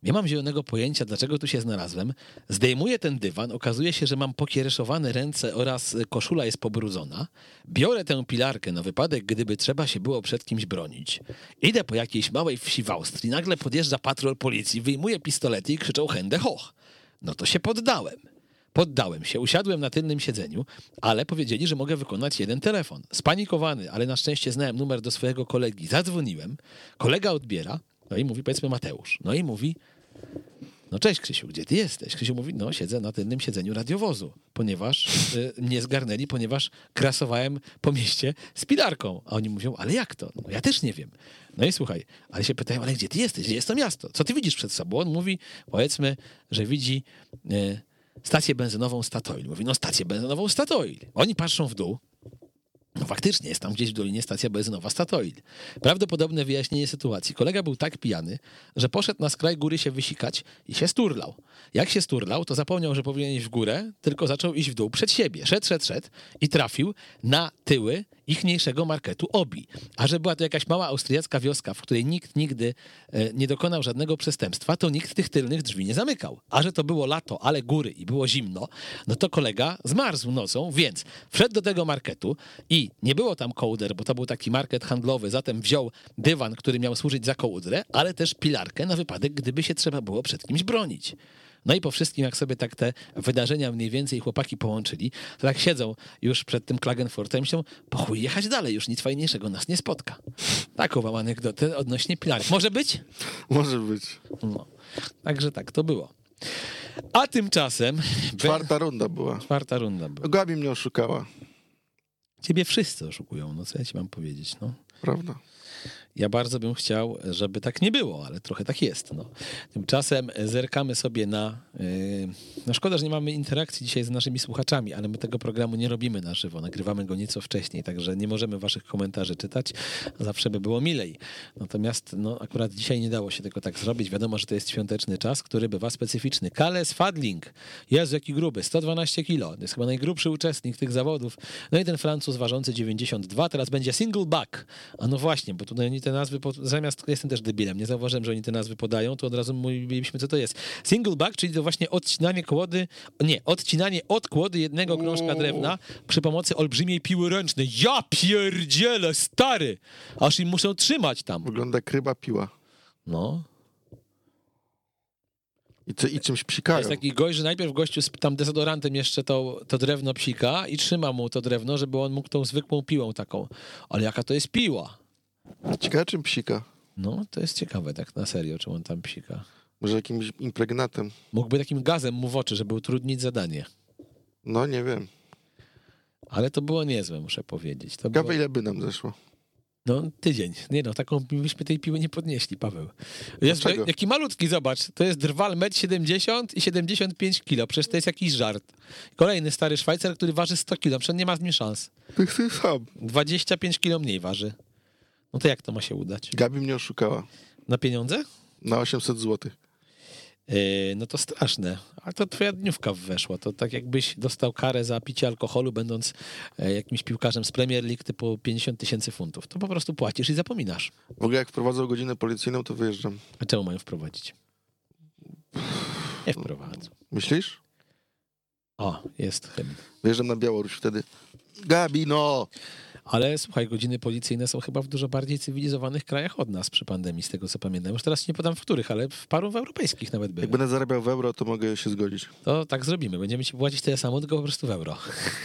Nie mam zielonego pojęcia, dlaczego tu się znalazłem. Zdejmuję ten dywan, okazuje się, że mam pokiereszowane ręce oraz koszula jest pobrudzona. Biorę tę pilarkę na wypadek, gdyby trzeba się było przed kimś bronić. Idę po jakiejś małej wsi w Austrii, nagle podjeżdża patrol policji, wyjmuje pistolety i krzyczą Hände hoch. No to się poddałem. Poddałem się, usiadłem na tylnym siedzeniu, ale powiedzieli, że mogę wykonać jeden telefon. Spanikowany, ale na szczęście znałem numer do swojego kolegi. Zadzwoniłem, kolega odbiera, no i mówi, powiedzmy Mateusz. No i mówi, no cześć Krzysiu, gdzie ty jesteś? Krzysiu mówi, no siedzę na tylnym siedzeniu radiowozu, ponieważ y, mnie zgarnęli, ponieważ krasowałem po mieście z pilarką. A oni mówią, ale jak to? No ja też nie wiem. No i słuchaj, ale się pytają, ale gdzie ty jesteś? Gdzie jest to miasto? Co ty widzisz przed sobą? On mówi, powiedzmy, że widzi y, stację benzynową Statoil. Mówi, no stację benzynową Statoil. Oni patrzą w dół. No faktycznie jest tam gdzieś w dolinie stacja benzynowa Statoil. Prawdopodobne wyjaśnienie sytuacji. Kolega był tak pijany, że poszedł na skraj góry się wysikać i się sturlał. Jak się sturlał, to zapomniał, że powinien iść w górę, tylko zaczął iść w dół przed siebie. Szedł, szedł, szedł i trafił na tyły ichniejszego marketu Obi. A że była to jakaś mała austriacka wioska, w której nikt nigdy e, nie dokonał żadnego przestępstwa, to nikt tych tylnych drzwi nie zamykał. A że to było lato, ale góry i było zimno, no to kolega zmarzł nocą, więc wszedł do tego marketu i nie było tam kołder, bo to był taki market handlowy, zatem wziął dywan, który miał służyć za kołdrę, ale też pilarkę na wypadek, gdyby się trzeba było przed kimś bronić. No i po wszystkim, jak sobie tak te wydarzenia mniej więcej chłopaki połączyli, to tak siedzą już przed tym Klagenfurtem i myślą, po chuj jechać dalej, już nic fajniejszego nas nie spotka. Taką mam anegdotę odnośnie pilarek. Może być? Może być. No. Także tak to było. A tymczasem... Czwarta runda była. Czwarta runda była. Gabi mnie oszukała. Ciebie wszyscy oszukują, no co ja ci mam powiedzieć, no. Prawda. Ja bardzo bym chciał, żeby tak nie było, ale trochę tak jest. No. Tymczasem zerkamy sobie na... Yy, no szkoda, że nie mamy interakcji dzisiaj z naszymi słuchaczami, ale my tego programu nie robimy na żywo. Nagrywamy go nieco wcześniej, także nie możemy waszych komentarzy czytać. Zawsze by było milej. Natomiast no, akurat dzisiaj nie dało się tego tak zrobić. Wiadomo, że to jest świąteczny czas, który bywa specyficzny. Kales Fadling. Jezu, jaki gruby. sto dwanaście kilo. To jest chyba najgrubszy uczestnik tych zawodów. No i ten Francuz ważący dziewięćdziesiąt dwa. Teraz będzie single back. A no właśnie, bo tutaj oni te nazwy, zamiast, jestem też debilem, nie zauważyłem, że oni te nazwy podają, to od razu mówiliśmy, co to jest. Single back, czyli to właśnie odcinanie kłody, nie, odcinanie od kłody jednego krążka drewna przy pomocy olbrzymiej piły ręcznej. Ja pierdzielę, stary! Aż im muszą trzymać tam. Wygląda jak ryba piła. No. I, co, i czymś psikają. Jest taki gość, że najpierw gościu z tam dezodorantem jeszcze to, to drewno psika i trzyma mu to drewno, żeby on mógł tą zwykłą piłą taką. Ale jaka to jest piła? Ciekawe, czym psika. No, to jest ciekawe, tak na serio, czym on tam psika. Może jakimś impregnatem. Mógłby takim gazem mu w oczy, żeby utrudnić zadanie. No, nie wiem. Ale to było niezłe, muszę powiedzieć. To Ciekawe, było... ile by nam zeszło. No, tydzień. Nie no, taką byśmy tej piły nie podnieśli, Paweł. Jest, jaki malutki, zobacz. To jest drwal metr siedemdziesiąt i siedemdziesiąt pięć kilo. Przecież to jest jakiś żart. Kolejny stary Szwajcar, który waży sto kilo. Przecież nie ma z nim szans. Ty sam. dwadzieścia pięć kilo mniej waży. No to jak to ma się udać? Gabi mnie oszukała. Na pieniądze? Na osiemset złotych. Yy, no to straszne. A to twoja dniówka weszła. To tak jakbyś dostał karę za picie alkoholu, będąc e, jakimś piłkarzem z Premier League typu pięćdziesiąt tysięcy funtów. To po prostu płacisz i zapominasz. W ogóle jak wprowadzą godzinę policyjną, to wyjeżdżam. A czemu mają wprowadzić? Nie wprowadzą. Myślisz? O, jest hymn. Wyjeżdżam na Białoruś wtedy. Gabi, no! Ale słuchaj, godziny policyjne są chyba w dużo bardziej cywilizowanych krajach od nas przy pandemii, z tego co pamiętam. Już teraz nie podam w których, ale w paru w europejskich nawet były. Jak będę zarabiał w euro, to mogę się zgodzić. To tak zrobimy. Będziemy ci płacić tyle samo, tylko po prostu w euro.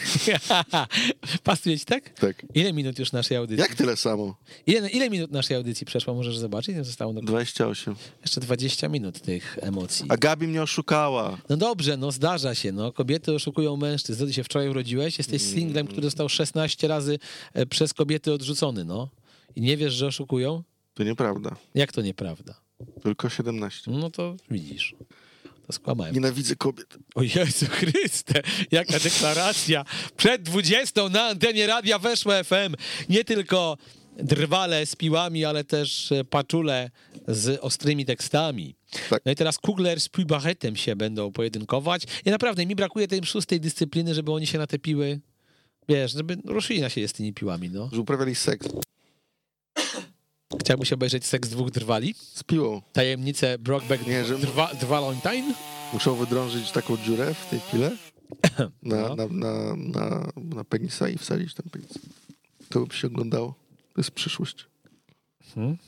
Pasuje ci tak? Tak. Ile minut już naszej audycji? Jak tyle samo? Ile, ile minut naszej audycji przeszło? Możesz zobaczyć? Nie zostało do... dwadzieścia osiem. Jeszcze dwadzieścia minut tych emocji. A Gabi mnie oszukała. No dobrze, no zdarza się. No. Kobiety oszukują mężczyzn. Ty się wczoraj urodziłeś, jesteś singlem, który został szesnaście razy e, przez kobiety odrzucony, no. I nie wiesz, że oszukują? To nieprawda. Jak to nieprawda? Tylko siedemnaście. No to widzisz. To skłamałem. Nienawidzę kobiet. O Jezu Chryste, jaka deklaracja. Przed dwudziestą na antenie Radia Weszło F M. Nie tylko drwale z piłami, ale też paczule z ostrymi tekstami. Tak. No i teraz Kugler z Pubachetem się będą pojedynkować. I naprawdę mi brakuje tej szóstej dyscypliny, żeby oni się na te piły, wiesz, żeby ruszyli na siebie z tymi piłami, no. Że uprawiali seks. Chciałbyś obejrzeć Seks dwóch drwali? Z piłą. Tajemnice Brokeback Nie, że- drwa, Drwalontine? Muszą wydrążyć taką dziurę w tej pile na, No. na, na, na, na penisa i wsadzić ten penis. To by się oglądało. To jest przyszłość. Hmm?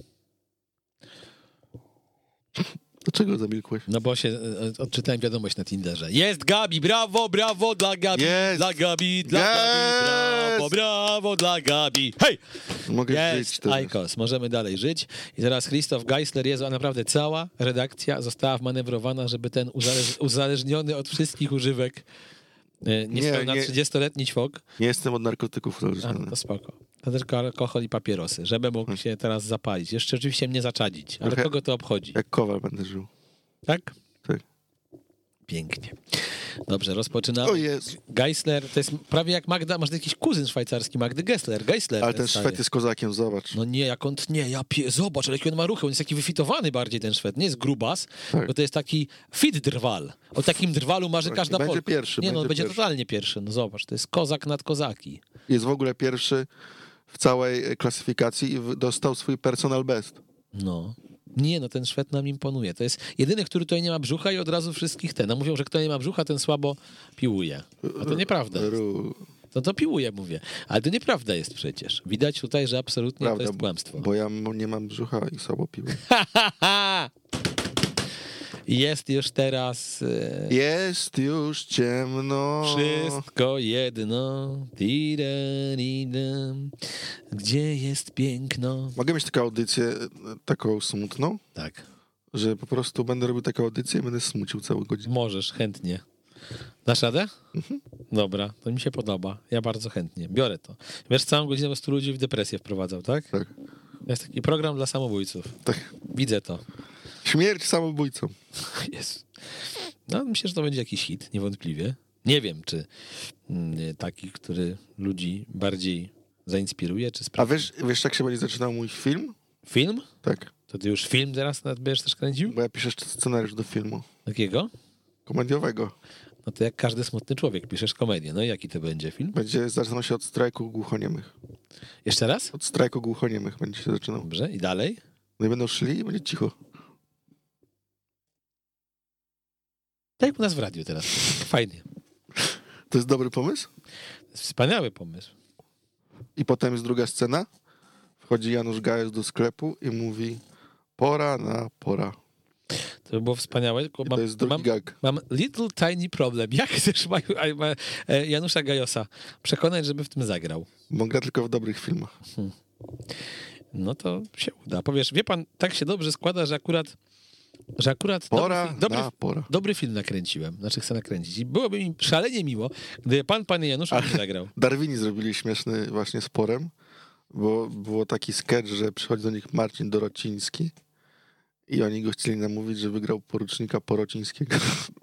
Dlaczego zamilkłeś? No bo się e, odczytałem wiadomość na Tinderze. Jest Gabi, brawo, brawo dla Gabi, Jest! dla Gabi, dla Jest! Gabi, brawo, brawo dla Gabi. Hej! Mogę żyć Jest teraz. Aikos, możemy dalej żyć. I teraz Krzysztof Geisler, Jezu, a naprawdę cała redakcja została wmanewrowana, żeby ten uzależ uzależniony od wszystkich używek e, niespełna nie. trzydziestoletni ćwok, Nie jestem od narkotyków a, uzależniony. to spoko. To tylko alkohol i papierosy, żeby mógł się teraz zapalić. Jeszcze oczywiście mnie zaczadzić, ale Trochę- kogo to obchodzi? Jak kowal będę żył. Tak? Tak. Pięknie. Dobrze, rozpoczynamy. O jest. Geisler, to jest prawie jak Magda, masz jakiś kuzyn szwajcarski Magdy Gessler. Geisler. Ale ten Szwed jest kozakiem, zobacz. No nie, jak on, nie, ja pie, zobacz, ale jaki on ma ruchy, on jest taki wyfitowany bardziej ten Szwed, nie jest grubas, Tak. bo to jest taki fit drwal. O takim drwalu marzy Właśnie, każda będzie Polka. pierwszy, Nie no, będzie będzie pierwszy. totalnie pierwszy, no zobacz, to jest kozak nad kozaki. Jest w ogóle pierwszy w całej e, klasyfikacji i w- dostał swój personal best. No. Nie, no ten Szwed nam imponuje. To jest jedyny, który tutaj nie ma brzucha i od razu wszystkich ten. No mówią, że kto nie ma brzucha, ten słabo piłuje. A to nieprawda. Ru- No to piłuje, mówię. Ale to nieprawda jest przecież. Widać tutaj, że absolutnie Prawda, to jest kłamstwo. bo ja m- nie mam brzucha i słabo piłem. Jest już teraz e, Jest już ciemno. wszystko jedno. Tira-ri-dam. Gdzie jest piękno? Mogę mieć taką audycję, e, taką smutną, Tak, że po prostu będę robił taką audycję i będę smucił całą godzinę. możesz, chętnie. Dasz radę? Dobra, to mi się podoba. Ja bardzo chętnie. Biorę to. Wiesz, całą godzinę po prostu ludzi w depresję wprowadzał, tak? Tak. Jest taki program dla samobójców. tak. Widzę to. Śmierć samobójcom. Jest. No, myślę, że to będzie jakiś hit, niewątpliwie. Nie wiem, czy mm, taki, który ludzi bardziej zainspiruje, czy A sprawi. wiesz, wiesz, jak się będzie zaczynał mój film? Film? Tak. To ty już film teraz nawet będziesz też kręcił? Bo ja piszę scenariusz do filmu. Takiego? Komediowego. No to jak każdy smutny człowiek, piszesz komedię. No i jaki to będzie film? Będzie zaczynał się od strajku głuchoniemych. Jeszcze raz? Od strajku głuchoniemych będzie się zaczynał. Dobrze, i dalej? No i będą szli i będzie cicho. Tak jak u nas w radiu teraz. Fajnie. To jest dobry pomysł? To jest wspaniały pomysł. I potem jest druga scena. Wchodzi Janusz Gajos do sklepu i mówi pora na pora. To by było wspaniałe. Tylko I mam, to jest drugi mam, gag. mam little tiny problem. Jak chcesz Maju- a- ma- e, Janusza Gajosa przekonać, żeby w tym zagrał? Mogę tylko w dobrych filmach. No to się uda. Powiesz, wie pan, tak się dobrze składa, że akurat że akurat Pora dobry, dobry, na pora. dobry film nakręciłem. Znaczy chcę nakręcić. I byłoby mi szalenie miło, gdyby pan, panie Januszu, nie zagrał. Darwini zrobili śmieszny właśnie sporem, bo było taki sketch, że przychodzi do nich Marcin Dorociński i oni go chcieli namówić, że wygrał porucznika Porocińskiego.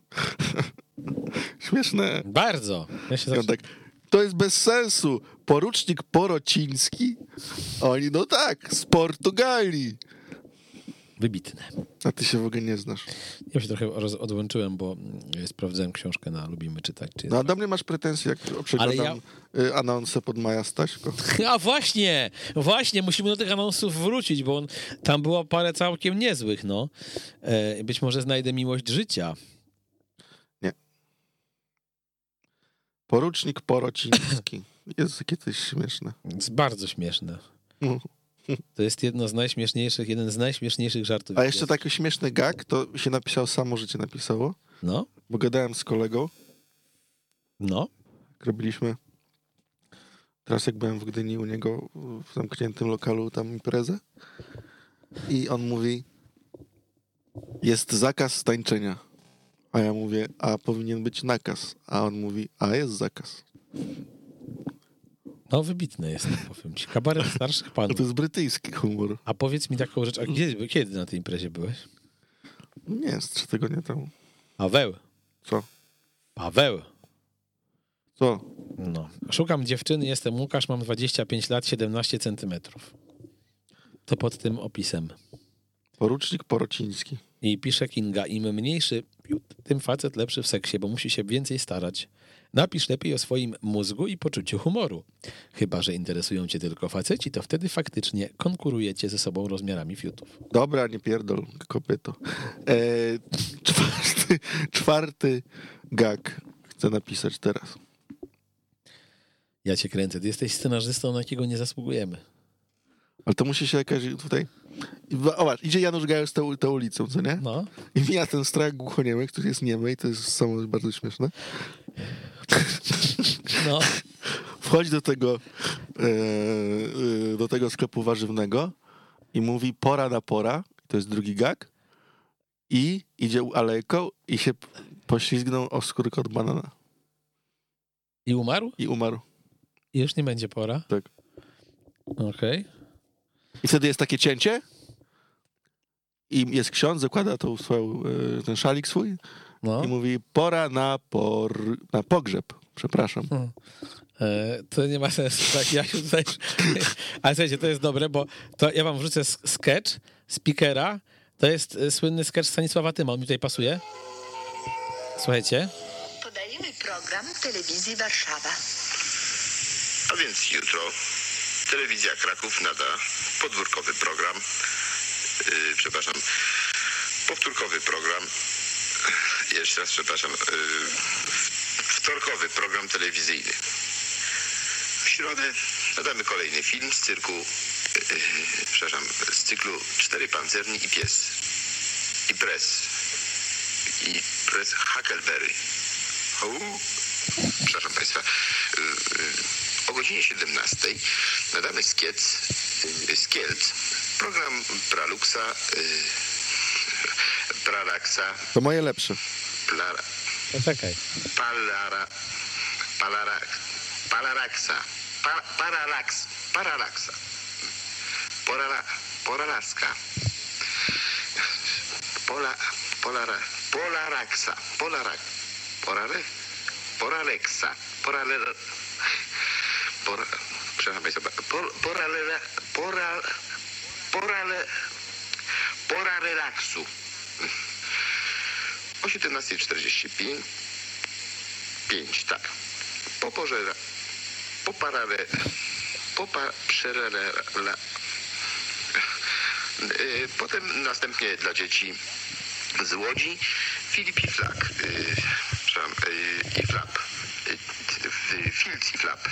Śmieszne. Bardzo. Ja się I on zacznę... tak, to jest bez sensu. Porucznik Porociński? A oni, no tak, z Portugalii. Wybitne. A ty się w ogóle nie znasz. Ja się trochę roz- odłączyłem, bo mm, sprawdzałem książkę na Lubimy Czytać. Czy jest... No a do mnie masz pretensje, jak przeglądam y, anonsę pod Maja Staśko. A właśnie, właśnie, musimy do tych anonsów wrócić, bo on, tam było parę całkiem niezłych, no. E, być może znajdę miłość życia. Porucznik Porociński. Jest jakie to jest śmieszne. To jest bardzo śmieszne. No. To jest jedno z najśmieszniejszych, jeden z najśmieszniejszych żartów. A jeszcze jest. taki śmieszny gag, to się napisał Samo Życie napisało, No, bo gadałem z kolegą, no. jak robiliśmy teraz jak byłem w Gdyni u niego w zamkniętym lokalu tam imprezę i on mówi jest zakaz tańczenia, a ja mówię, a powinien być nakaz, a on mówi, a jest zakaz. No, wybitne jest, powiem ci. Kabaret starszych No panów. to jest brytyjski humor. A powiedz mi taką rzecz, a kiedy, kiedy na tej imprezie byłeś? Nie, z trzy tygodnie temu. Paweł. Co? Paweł. Co? No. Szukam dziewczyny, jestem Łukasz, mam dwadzieścia pięć lat, siedemnaście centymetrów. To pod tym opisem. Porucznik Porociński. I pisze Kinga, im mniejszy fiut, tym facet lepszy w seksie, bo musi się więcej starać. Napisz lepiej o swoim mózgu i poczuciu humoru. Chyba że interesują cię tylko faceci, to wtedy faktycznie konkurujecie ze sobą rozmiarami fiutów. Dobra, nie pierdol, kopyto. E, czwarty, czwarty gag chcę napisać teraz. Ja cię kręcę, ty jesteś scenarzystą, na jakiego nie zasługujemy. Ale to musi się jakaś tutaj... Zobacz, idzie Janusz Gajos tą, tą ulicą, co nie? No. I mija ten strach głuchoniemy, który jest niemy i to jest samo bardzo śmieszne. No. Wchodzi do tego e, e, do tego sklepu warzywnego i mówi pora na pora, to jest drugi gag, i idzie alejką i się poślizgnął o skórkę od banana. I umarł? I umarł. I już nie będzie pora? Tak. Okej. Okay. I wtedy jest takie cięcie i jest ksiądz, zakłada tą swoją, ten szalik swój No. i mówi pora na, por... na pogrzeb. Przepraszam. Hmm. E, to nie ma sensu, tak? Ja się tutaj... Ale słuchajcie, to jest dobre, bo to ja wam wrzucę sketch speakera. To jest słynny sketch Stanisława Tyma. On mi tutaj pasuje. Słuchajcie. Podajemy program telewizji Warszawa. A więc jutro Telewizja Kraków nada podwórkowy program, yy, przepraszam, powtórkowy program, jeszcze raz przepraszam, yy, wtorkowy program telewizyjny. W środę nadamy kolejny film z cyrku, yy, przepraszam, z cyklu Cztery Pancerni i Pies. I Pres. I Pres Huckleberry. Uu. Przepraszam Państwa. Yy, yy. O godzinie siedemnastej nadamy skiec, yy, Skielc, program Praluxa, yy, Pralaxa, To moje lepsze. Plara, Poczekaj. Palara, Palara, Palaraxa, pa, Paralax, Paralaxa, Porala, Poralaska, Pola, Polara, Polaraxa, Polarak, Porale, Poralexa, Porale, Pora, przepraszam Państwa, por, porale, pora, porale, pora relaksu. O siedemnasta czterdzieści pięć, tak. Po porze, po parale, po pa, przerele, la, yy, potem następnie dla dzieci z Łodzi Filip i Flak, yy, przepraszam, yy, i Flap, yy, Filc i Flap.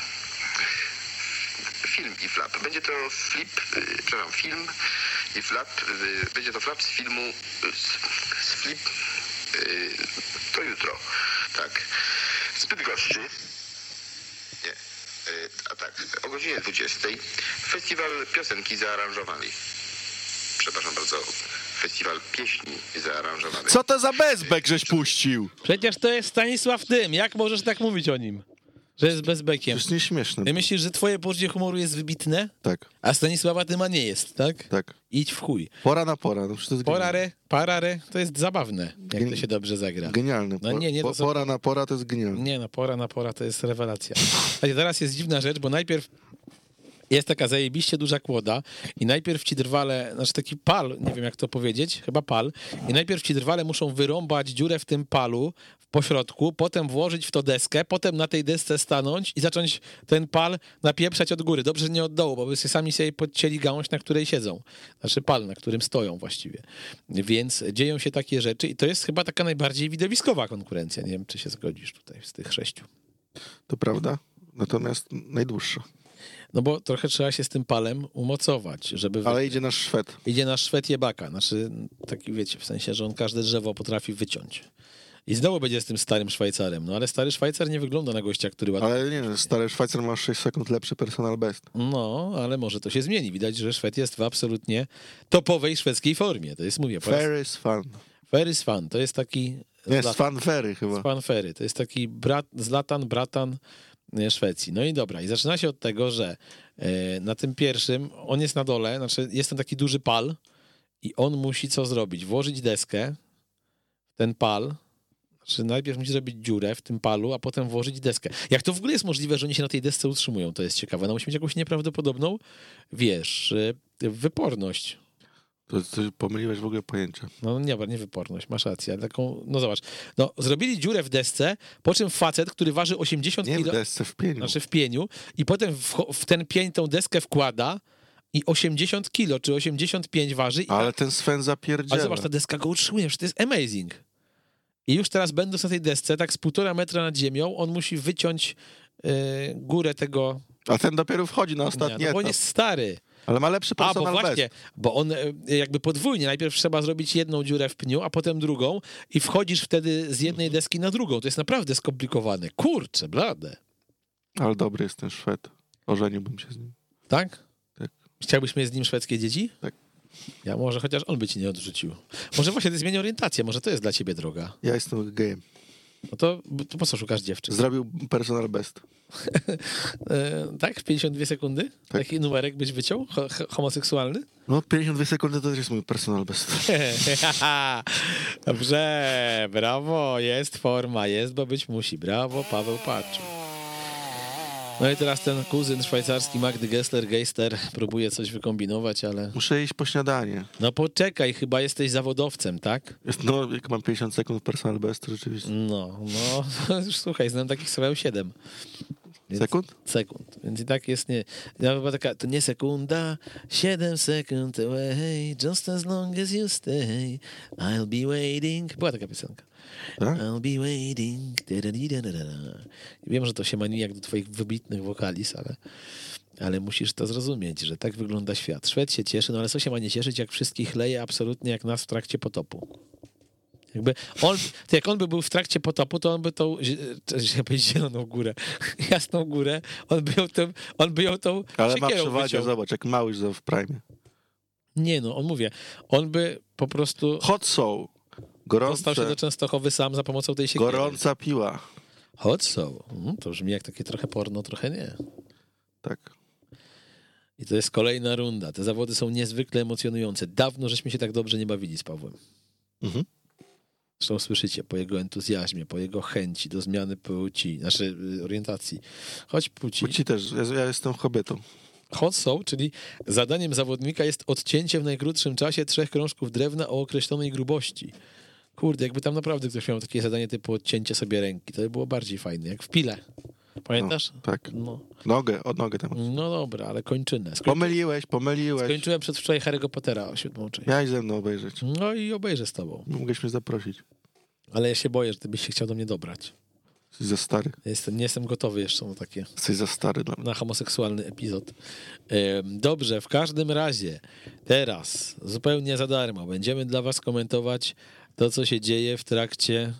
Film i flap. Będzie to flip, yy, przepraszam, film i flap. Yy, będzie to flap z filmu yy, z, z flip. Yy, to jutro. Tak. Z Bydgoszczy. Nie. Yy, a tak. O godzinie dwudziestej festiwal piosenki zaaranżowanej. Przepraszam bardzo. Festiwal pieśni zaaranżowanej. Co to za bezbek żeś puścił? Przecież to jest Stanisław Tym. Jak możesz tak mówić o nim? Że jest bezbekiem. To jest nieśmieszne. Ty myślisz, że twoje poczucie humoru jest wybitne? Tak, A Stanisława Tyma nie jest, tak? tak. Idź w chuj. Pora na pora. No, to jest Porare, parare, to jest zabawne, jak to Gen- się dobrze zagra. genialne. No nie, nie, to Po- są- Pora na pora to jest genialne. Nie no, pora na pora to jest rewelacja. Ale teraz jest dziwna rzecz, bo najpierw jest taka zajebiście duża kłoda i najpierw ci drwale, znaczy taki pal, nie wiem jak to powiedzieć, chyba pal, i najpierw ci drwale muszą wyrąbać dziurę w tym palu w pośrodku, potem włożyć w to deskę, potem na tej desce stanąć i zacząć ten pal napieprzać od góry. Dobrze, że nie od dołu, bo by sobie sami sobie podcięli gałąź, na której siedzą. Znaczy pal, na którym stoją właściwie. Więc dzieją się takie rzeczy i to jest chyba taka najbardziej widowiskowa konkurencja. Nie wiem, czy się zgodzisz tutaj z tych sześciu. To prawda. Natomiast najdłuższa. No bo trochę trzeba się z tym palem umocować, żeby... Ale idzie nasz Szwed. Idzie nasz Szwed jebaka, znaczy taki wiecie, w sensie, że on każde drzewo potrafi wyciąć. I znowu będzie z tym starym Szwajcarem, no ale stary Szwajcar nie wygląda na gościa, który ładnie... Ale nie, stary Szwajcar ma sześć sekund lepszy personal best. No, ale może to się zmieni. Widać, że Szwed jest w absolutnie topowej szwedzkiej formie. To jest, mówię, po raz... Fair is fun. Fair is fun. To jest taki... Nie, Zlat- z fanfery chyba. Span Ferry. To jest taki brat, Zlatan, bratan e, Szwecji. No i dobra, i zaczyna się od tego, że e, na tym pierwszym, on jest na dole, znaczy jest ten taki duży pal i on musi co zrobić? Włożyć deskę w ten pal, znaczy najpierw musi zrobić dziurę w tym palu, a potem włożyć deskę. Jak to w ogóle jest możliwe, że oni się na tej desce utrzymują? To jest ciekawe. No musi mieć jakąś nieprawdopodobną, wiesz, e, wyporność. To, to pomyliłeś w ogóle pojęcia. No nie, nie wyporność, masz rację, ale taką, no zobacz, no zrobili dziurę w desce, po czym facet, który waży osiemdziesiąt Nie kilo, w desce, w pieniu. znaczy w pieniu, i potem w, w ten pień tą deskę wkłada i osiemdziesiąt kilo, czy osiemdziesiąt pięć waży. I Ale tak, ten Sven zapierdziela. ale zobacz, ta deska go utrzymuje, przecież to jest amazing. I już teraz będąc na tej desce, tak z półtora metra nad ziemią, on musi wyciąć yy, górę tego... A ten dopiero wchodzi na ostatni nie, no, bo on etap. jest stary. Ale ma lepszy A, bo personal właśnie, best. bo on e, jakby podwójnie, najpierw trzeba zrobić jedną dziurę w pniu, a potem drugą i wchodzisz wtedy z jednej deski na drugą. To jest naprawdę skomplikowane. Kurczę, blade. Ale dobry jest ten Szwed. Ożeniłbym się z nim. Tak? Tak. Chciałbyś mieć z nim szwedzkie dzieci? Tak. Ja może chociaż on by ci nie odrzucił. Może właśnie ty zmieni orientację, może to jest dla ciebie droga. Ja jestem gejem. No to, to po co szukasz dziewczyn? Zrobił personal best. e, tak? W pięćdziesiąt dwie sekundy? Tak. Taki numerek byś wyciął? Ho homoseksualny? No pięćdziesiąt dwie sekundy to też jest mój personal best. Dobrze, brawo, jest forma, jest, bo być musi. Brawo, Paweł Patrzyk. No i teraz ten kuzyn szwajcarski Magdy Gessler-Geister próbuje coś wykombinować, ale... Muszę iść po śniadanie. No poczekaj, chyba jesteś zawodowcem, tak? Jest, no, jak mam pięćdziesiąt sekund personal best, to rzeczywiście. No, no, już słuchaj, znam takich sobie siedem. Więc, Sekund? Sekund. Więc i tak jest nie... Ja była taka, to nie sekunda, siedem sekund away, just as long as you stay, I'll be waiting. Była taka piosenka. Tak? I'll be waiting. Da-da-di-da-da-da. Wiem, że to się ma nijak do twoich wybitnych wokalis, ale, ale musisz to zrozumieć, że tak wygląda świat. Szwed się cieszy, no ale co się ma nie cieszyć, jak wszystkich leje absolutnie jak nas w trakcie potopu. Jakby on, to jak on by był w trakcie potopu, to on by tą, że powiedzieć zieloną górę, jasną górę, on by ją tą, on by ją tą Ale ma siekierą przewagę, wyciął. zobacz, jak małyż w prime. Nie no, on mówię, on by po prostu Hot soul. dostał się Gorące, do Częstochowy sam za pomocą tej siekiery. gorąca piła. Hot soul. Mm, to brzmi jak takie trochę porno, trochę nie. Tak. I to jest kolejna runda. Te zawody są niezwykle emocjonujące. Dawno żeśmy się tak dobrze nie bawili z Pawłem. Mhm. Zresztą słyszycie po jego entuzjazmie, po jego chęci do zmiany płci, znaczy orientacji. Choć płci. Ci też, ja, ja jestem kobietą. Hot soul, czyli zadaniem zawodnika jest odcięcie w najkrótszym czasie trzech krążków drewna o określonej grubości. Kurde, jakby tam naprawdę ktoś miał takie zadanie typu odcięcie sobie ręki, to by było bardziej fajne, jak w pile. Pamiętasz? No, tak. No, Nogę, od nogę tam. no dobra, ale kończynę. Skończy... Pomyliłeś, pomyliłeś. Skończyłem przedwczoraj Harry'ego Pottera o siódmą część. Miałeś ze mną obejrzeć. No i obejrzę z tobą. Mogłeś mnie zaprosić. Ale ja się boję, że ty byś się chciał do mnie dobrać. Jesteś za stary. Ja jestem, nie jestem gotowy jeszcze na takie, Jesteś za stary dla mnie. na homoseksualny epizod. Em, Dobrze, w każdym razie teraz zupełnie za darmo będziemy dla was komentować to, co się dzieje w trakcie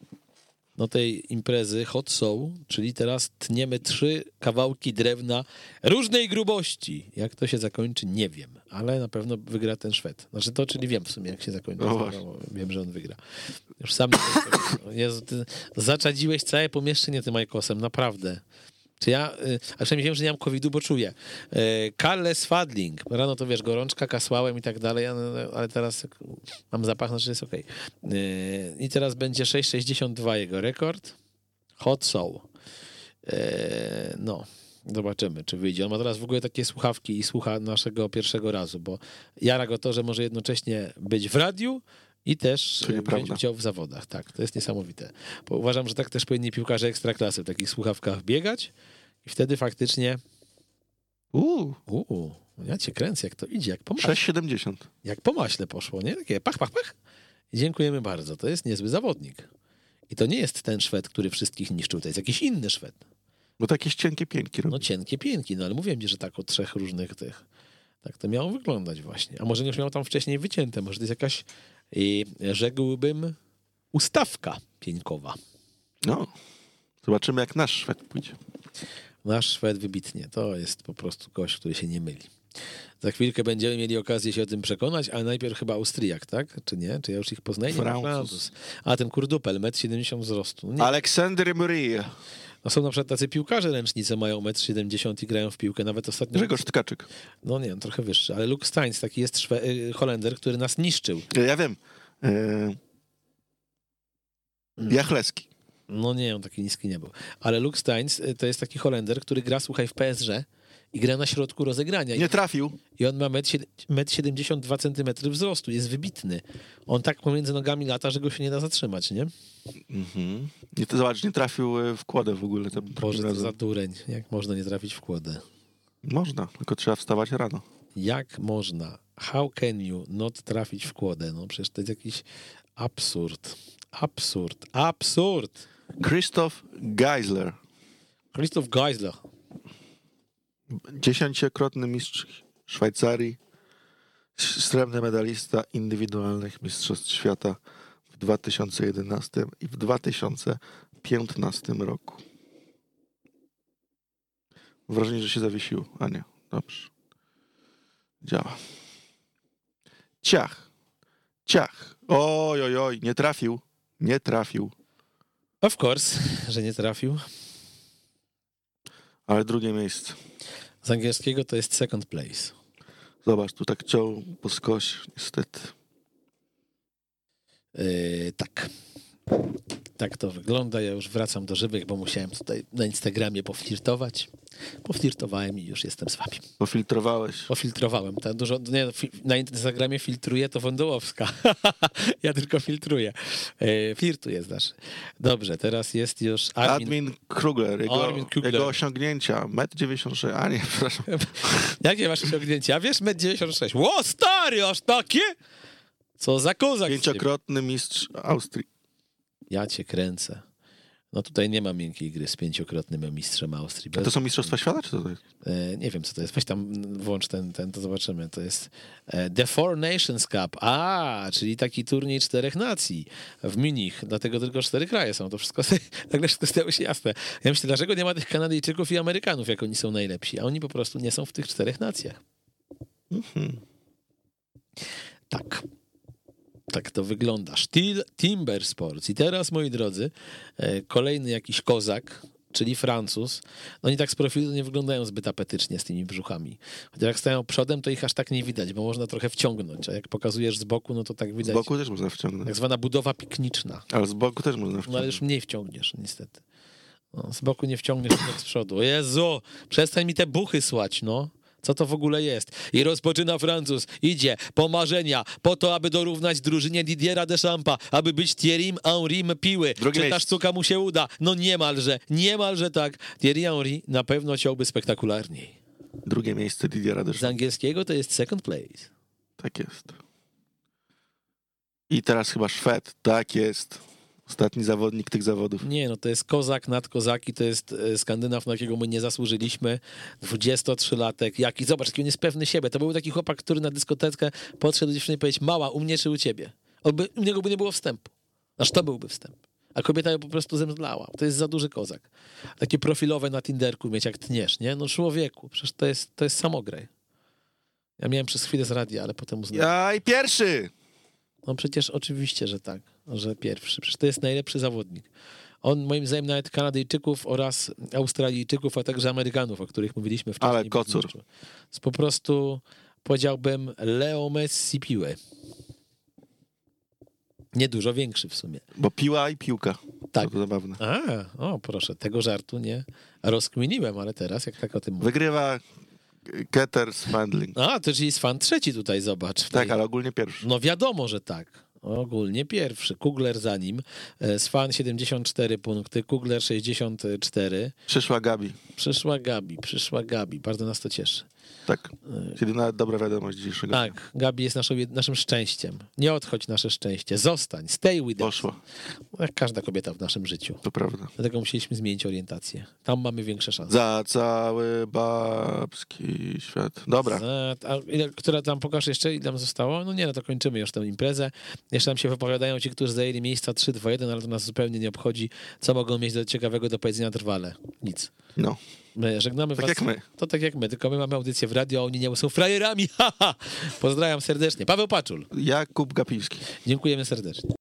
no, tej imprezy Hot Soul, czyli teraz tniemy trzy kawałki drewna różnej grubości. Jak to się zakończy, nie wiem, ale na pewno wygra ten Szwed. Znaczy to, czyli wiem w sumie, jak się zakończy. No właśnie. Wiem, że on wygra. Już sam nie wiem. Jezu, ty zaczadziłeś całe pomieszczenie tym Majkosem, naprawdę. Czy ja, y, a przynajmniej wiem, że nie mam covidu, bo czuję. Y, Kalle Swadling. Rano to wiesz, gorączka, kasłałem i tak dalej, ale ale teraz mam zapach, znaczy jest okej. Y, I teraz będzie sześć sześćdziesiąt dwa jego rekord. Hot Soul. Y, No, zobaczymy, czy wyjdzie. On ma teraz w ogóle takie słuchawki i słucha naszego pierwszego razu, bo jara go to, że może jednocześnie być w radiu i też To wziąć nieprawda. udział w zawodach. Tak, to jest niesamowite. Bo uważam, że tak też powinni piłkarze ekstraklasy w takich słuchawkach biegać i wtedy faktycznie Uuu, uuu, ja cię kręcę, jak to idzie, jak po maśle, sześć siedemdziesiąt. jak po maśle poszło, nie? Takie pach, pach, pach. I dziękujemy bardzo, to jest niezły zawodnik. I to nie jest ten Szwed, który wszystkich niszczył, to jest jakiś inny Szwed. Bo takie cienkie pięki robi. No cienkie pięki, no ale mówiłem ci, że tak o trzech różnych tych. Tak to miało wyglądać właśnie. A może nie już miał tam wcześniej wycięte, może to jest jakaś, i rzekłbym, ustawka pieńkowa. No. Zobaczymy, jak nasz Szwed pójdzie. Nasz Szwed wybitnie. To jest po prostu gość, który się nie myli. Za chwilkę będziemy mieli okazję się o tym przekonać, ale najpierw chyba Austriak, tak? Czy nie? Czy ja już ich poznaję? Nie, Francuz. Francuz. A ten kurdupel, metr siedemdziesiąt wzrostu. Nie. Aleksander Murie. No są na przykład tacy piłkarze ręczni, co mają metr siedemdziesiąt i grają w piłkę. Nawet ostatnio... Grzegorz Tkaczyk. No nie, on trochę wyższy. Ale Luke Steins, taki jest Szwe... y, Holender, który nas niszczył. Ja wiem. Yy... Jachleski. No nie, on taki niski nie był. Ale Luke Steins y, to jest taki Holender, który gra, słuchaj, w P S G i gra na środku rozegrania. Nie trafił. I on ma metr siedemdziesiąt dwa centymetry wzrostu, jest wybitny. On tak pomiędzy nogami lata, że go się nie da zatrzymać, nie? Mhm. Nie, to zobacz, nie trafił w kładę w ogóle. Tam Boże, to za dureń. Jak można nie trafić w kładę? Można, tylko trzeba wstawać rano. Jak można? How can you not trafić w kładę? No przecież to jest jakiś absurd. Absurd. Absurd. Krzysztof Geisler. Krzysztof Geisler. Dziesięciokrotny mistrz Szwajcarii, srebrny medalista indywidualnych mistrzostw świata w dwa tysiące jedenastym i w dwa tysiące piętnastym roku. Mam wrażenie, że się zawiesiło. A nie, dobrze. Działa. Ciach. Ciach. Oj, oj, oj, nie trafił. Nie trafił. Of course, że nie trafił. Ale drugie miejsce. Z angielskiego to jest second place. Zobacz, tu tak ciął po skosie, niestety. Yy, tak. Tak to wygląda. Ja już wracam do żywych, bo musiałem tutaj na Instagramie poflirtować. Poflirtowałem i już jestem z wami. Pofiltrowałeś. Pofiltrowałem. Ta dużo, nie, na Instagramie filtruje to Wądołowska. Ja tylko filtruję. Yy, flirtuję, znaczy. Dobrze, teraz jest już Armin. Admin Krugler, jego, Armin Krugler. jego osiągnięcia. metr dziewięćdziesiąt sześć, a nie, przepraszam. Jakie masz osiągnięcia? A wiesz, metr dziewięćdziesiąt sześć. Ło, stary, aż takie? Co za kozak. Pięciokrotny mistrz Austrii. Ja cię kręcę. No tutaj nie ma miękkiej gry z pięciokrotnym mistrzem Austrii. Bez... To są mistrzostwa świata, czy co to jest? E, nie wiem, co to jest. Weź tam, włącz ten, ten to zobaczymy. To jest e, The Four Nations Cup. A, czyli taki turniej czterech nacji w Munich. Dlatego tylko cztery kraje są. To wszystko, nagle wszystko stało się jasne. Ja myślę, dlaczego nie ma tych Kanadyjczyków i Amerykanów, jak oni są najlepsi, a oni po prostu nie są w tych czterech nacjach. Mhm. Tak. Tak to wygląda. Steel Timber Sports. I teraz, moi drodzy, kolejny jakiś kozak, czyli Francuz. No oni tak z profilu nie wyglądają zbyt apetycznie z tymi brzuchami. Chociaż jak stają przodem, to ich aż tak nie widać, bo można trochę wciągnąć. A jak pokazujesz z boku, no to tak widać. Z boku też można wciągnąć. Tak zwana budowa pikniczna. Ale z boku też można wciągnąć. No ale już mniej wciągniesz, niestety. No, z boku nie wciągniesz, tak z przodu. O Jezu, przestań mi te buchy słać, no. Co to w ogóle jest? I rozpoczyna Francuz. Idzie po marzenia, po to, aby dorównać drużynie Didiera Deschampa, aby być Thierrym Henrym Piły. Drugie Czy ta miejsce. sztuka mu się uda? No niemalże, niemalże tak. Thierry Henry na pewno ciąłby spektakularniej. Drugie miejsce Didiera Z Deschamps. angielskiego to jest second place. Tak jest. I teraz chyba Szwed. Tak jest. Ostatni zawodnik tych zawodów. Nie, no to jest kozak nad kozaki, to jest e, Skandynaw, na jakiego my nie zasłużyliśmy. dwudziestotrzylatek, jaki, zobacz, jaki on jest pewny siebie. To był taki chłopak, który na dyskoteczkę podszedł do dziewczyny i powiedział: mała, u mnie czy u ciebie? By, u niego by nie było wstępu. Aż to byłby wstęp. A kobieta ją po prostu zemdlała. To jest za duży kozak. Takie profilowe na Tinderku mieć, jak tniesz, nie? No człowieku, przecież to jest, to jest samograj. Ja miałem przez chwilę z radia, ale potem uznałem. Ja i pierwszy! No przecież oczywiście, że tak, że pierwszy. Przecież to jest najlepszy zawodnik. On moim zdaniem nawet Kanadyjczyków oraz Australijczyków, a także Amerykanów, o których mówiliśmy wcześniej. Ale kocur. Jest po prostu, powiedziałbym, Leo Messi piły. Nie dużo większy w sumie. Bo piła i piłka. Tak. To zabawne. A, o proszę, tego żartu nie rozkminiłem, ale teraz jak tak o tym mówię. Wygrywa Keter Spandling. A, to czyli jest fan trzeci tutaj, zobacz. w Tak, tej- ale ogólnie pierwszy. No wiadomo, że tak. Ogólnie pierwszy. Kugler za nim. E, Swan siedemdziesiąt cztery punkty, Kugler sześćdziesiąt cztery. Przyszła Gabi. Przyszła Gabi, przyszła Gabi. Bardzo nas to cieszy. Tak. Jedyna dobra wiadomość dzisiejszego. Tak, Gabi jest naszą, jed- naszym szczęściem. Nie odchodź nasze szczęście. Zostań, stay with us. Poszła. Jak każda kobieta w naszym życiu. To prawda. Dlatego musieliśmy zmienić orientację. Tam mamy większe szanse. Za cały babski świat. Dobra. A, a ile, która tam, pokaż jeszcze, ile nam zostało? No nie, no to kończymy już tę imprezę. Jeszcze nam się wypowiadają ci, którzy zajęli miejsca trzy, dwa, jeden, ale to nas zupełnie nie obchodzi. Co mogą mieć do ciekawego do powiedzenia trwale? Nic. No. My żegnamy Tak was. jak my. To tak jak my, tylko my mamy audycję w radio, a oni nie są frajerami. Haha. Pozdrawiam serdecznie. Paweł Paczul. Jakub Gapiński. Dziękujemy serdecznie.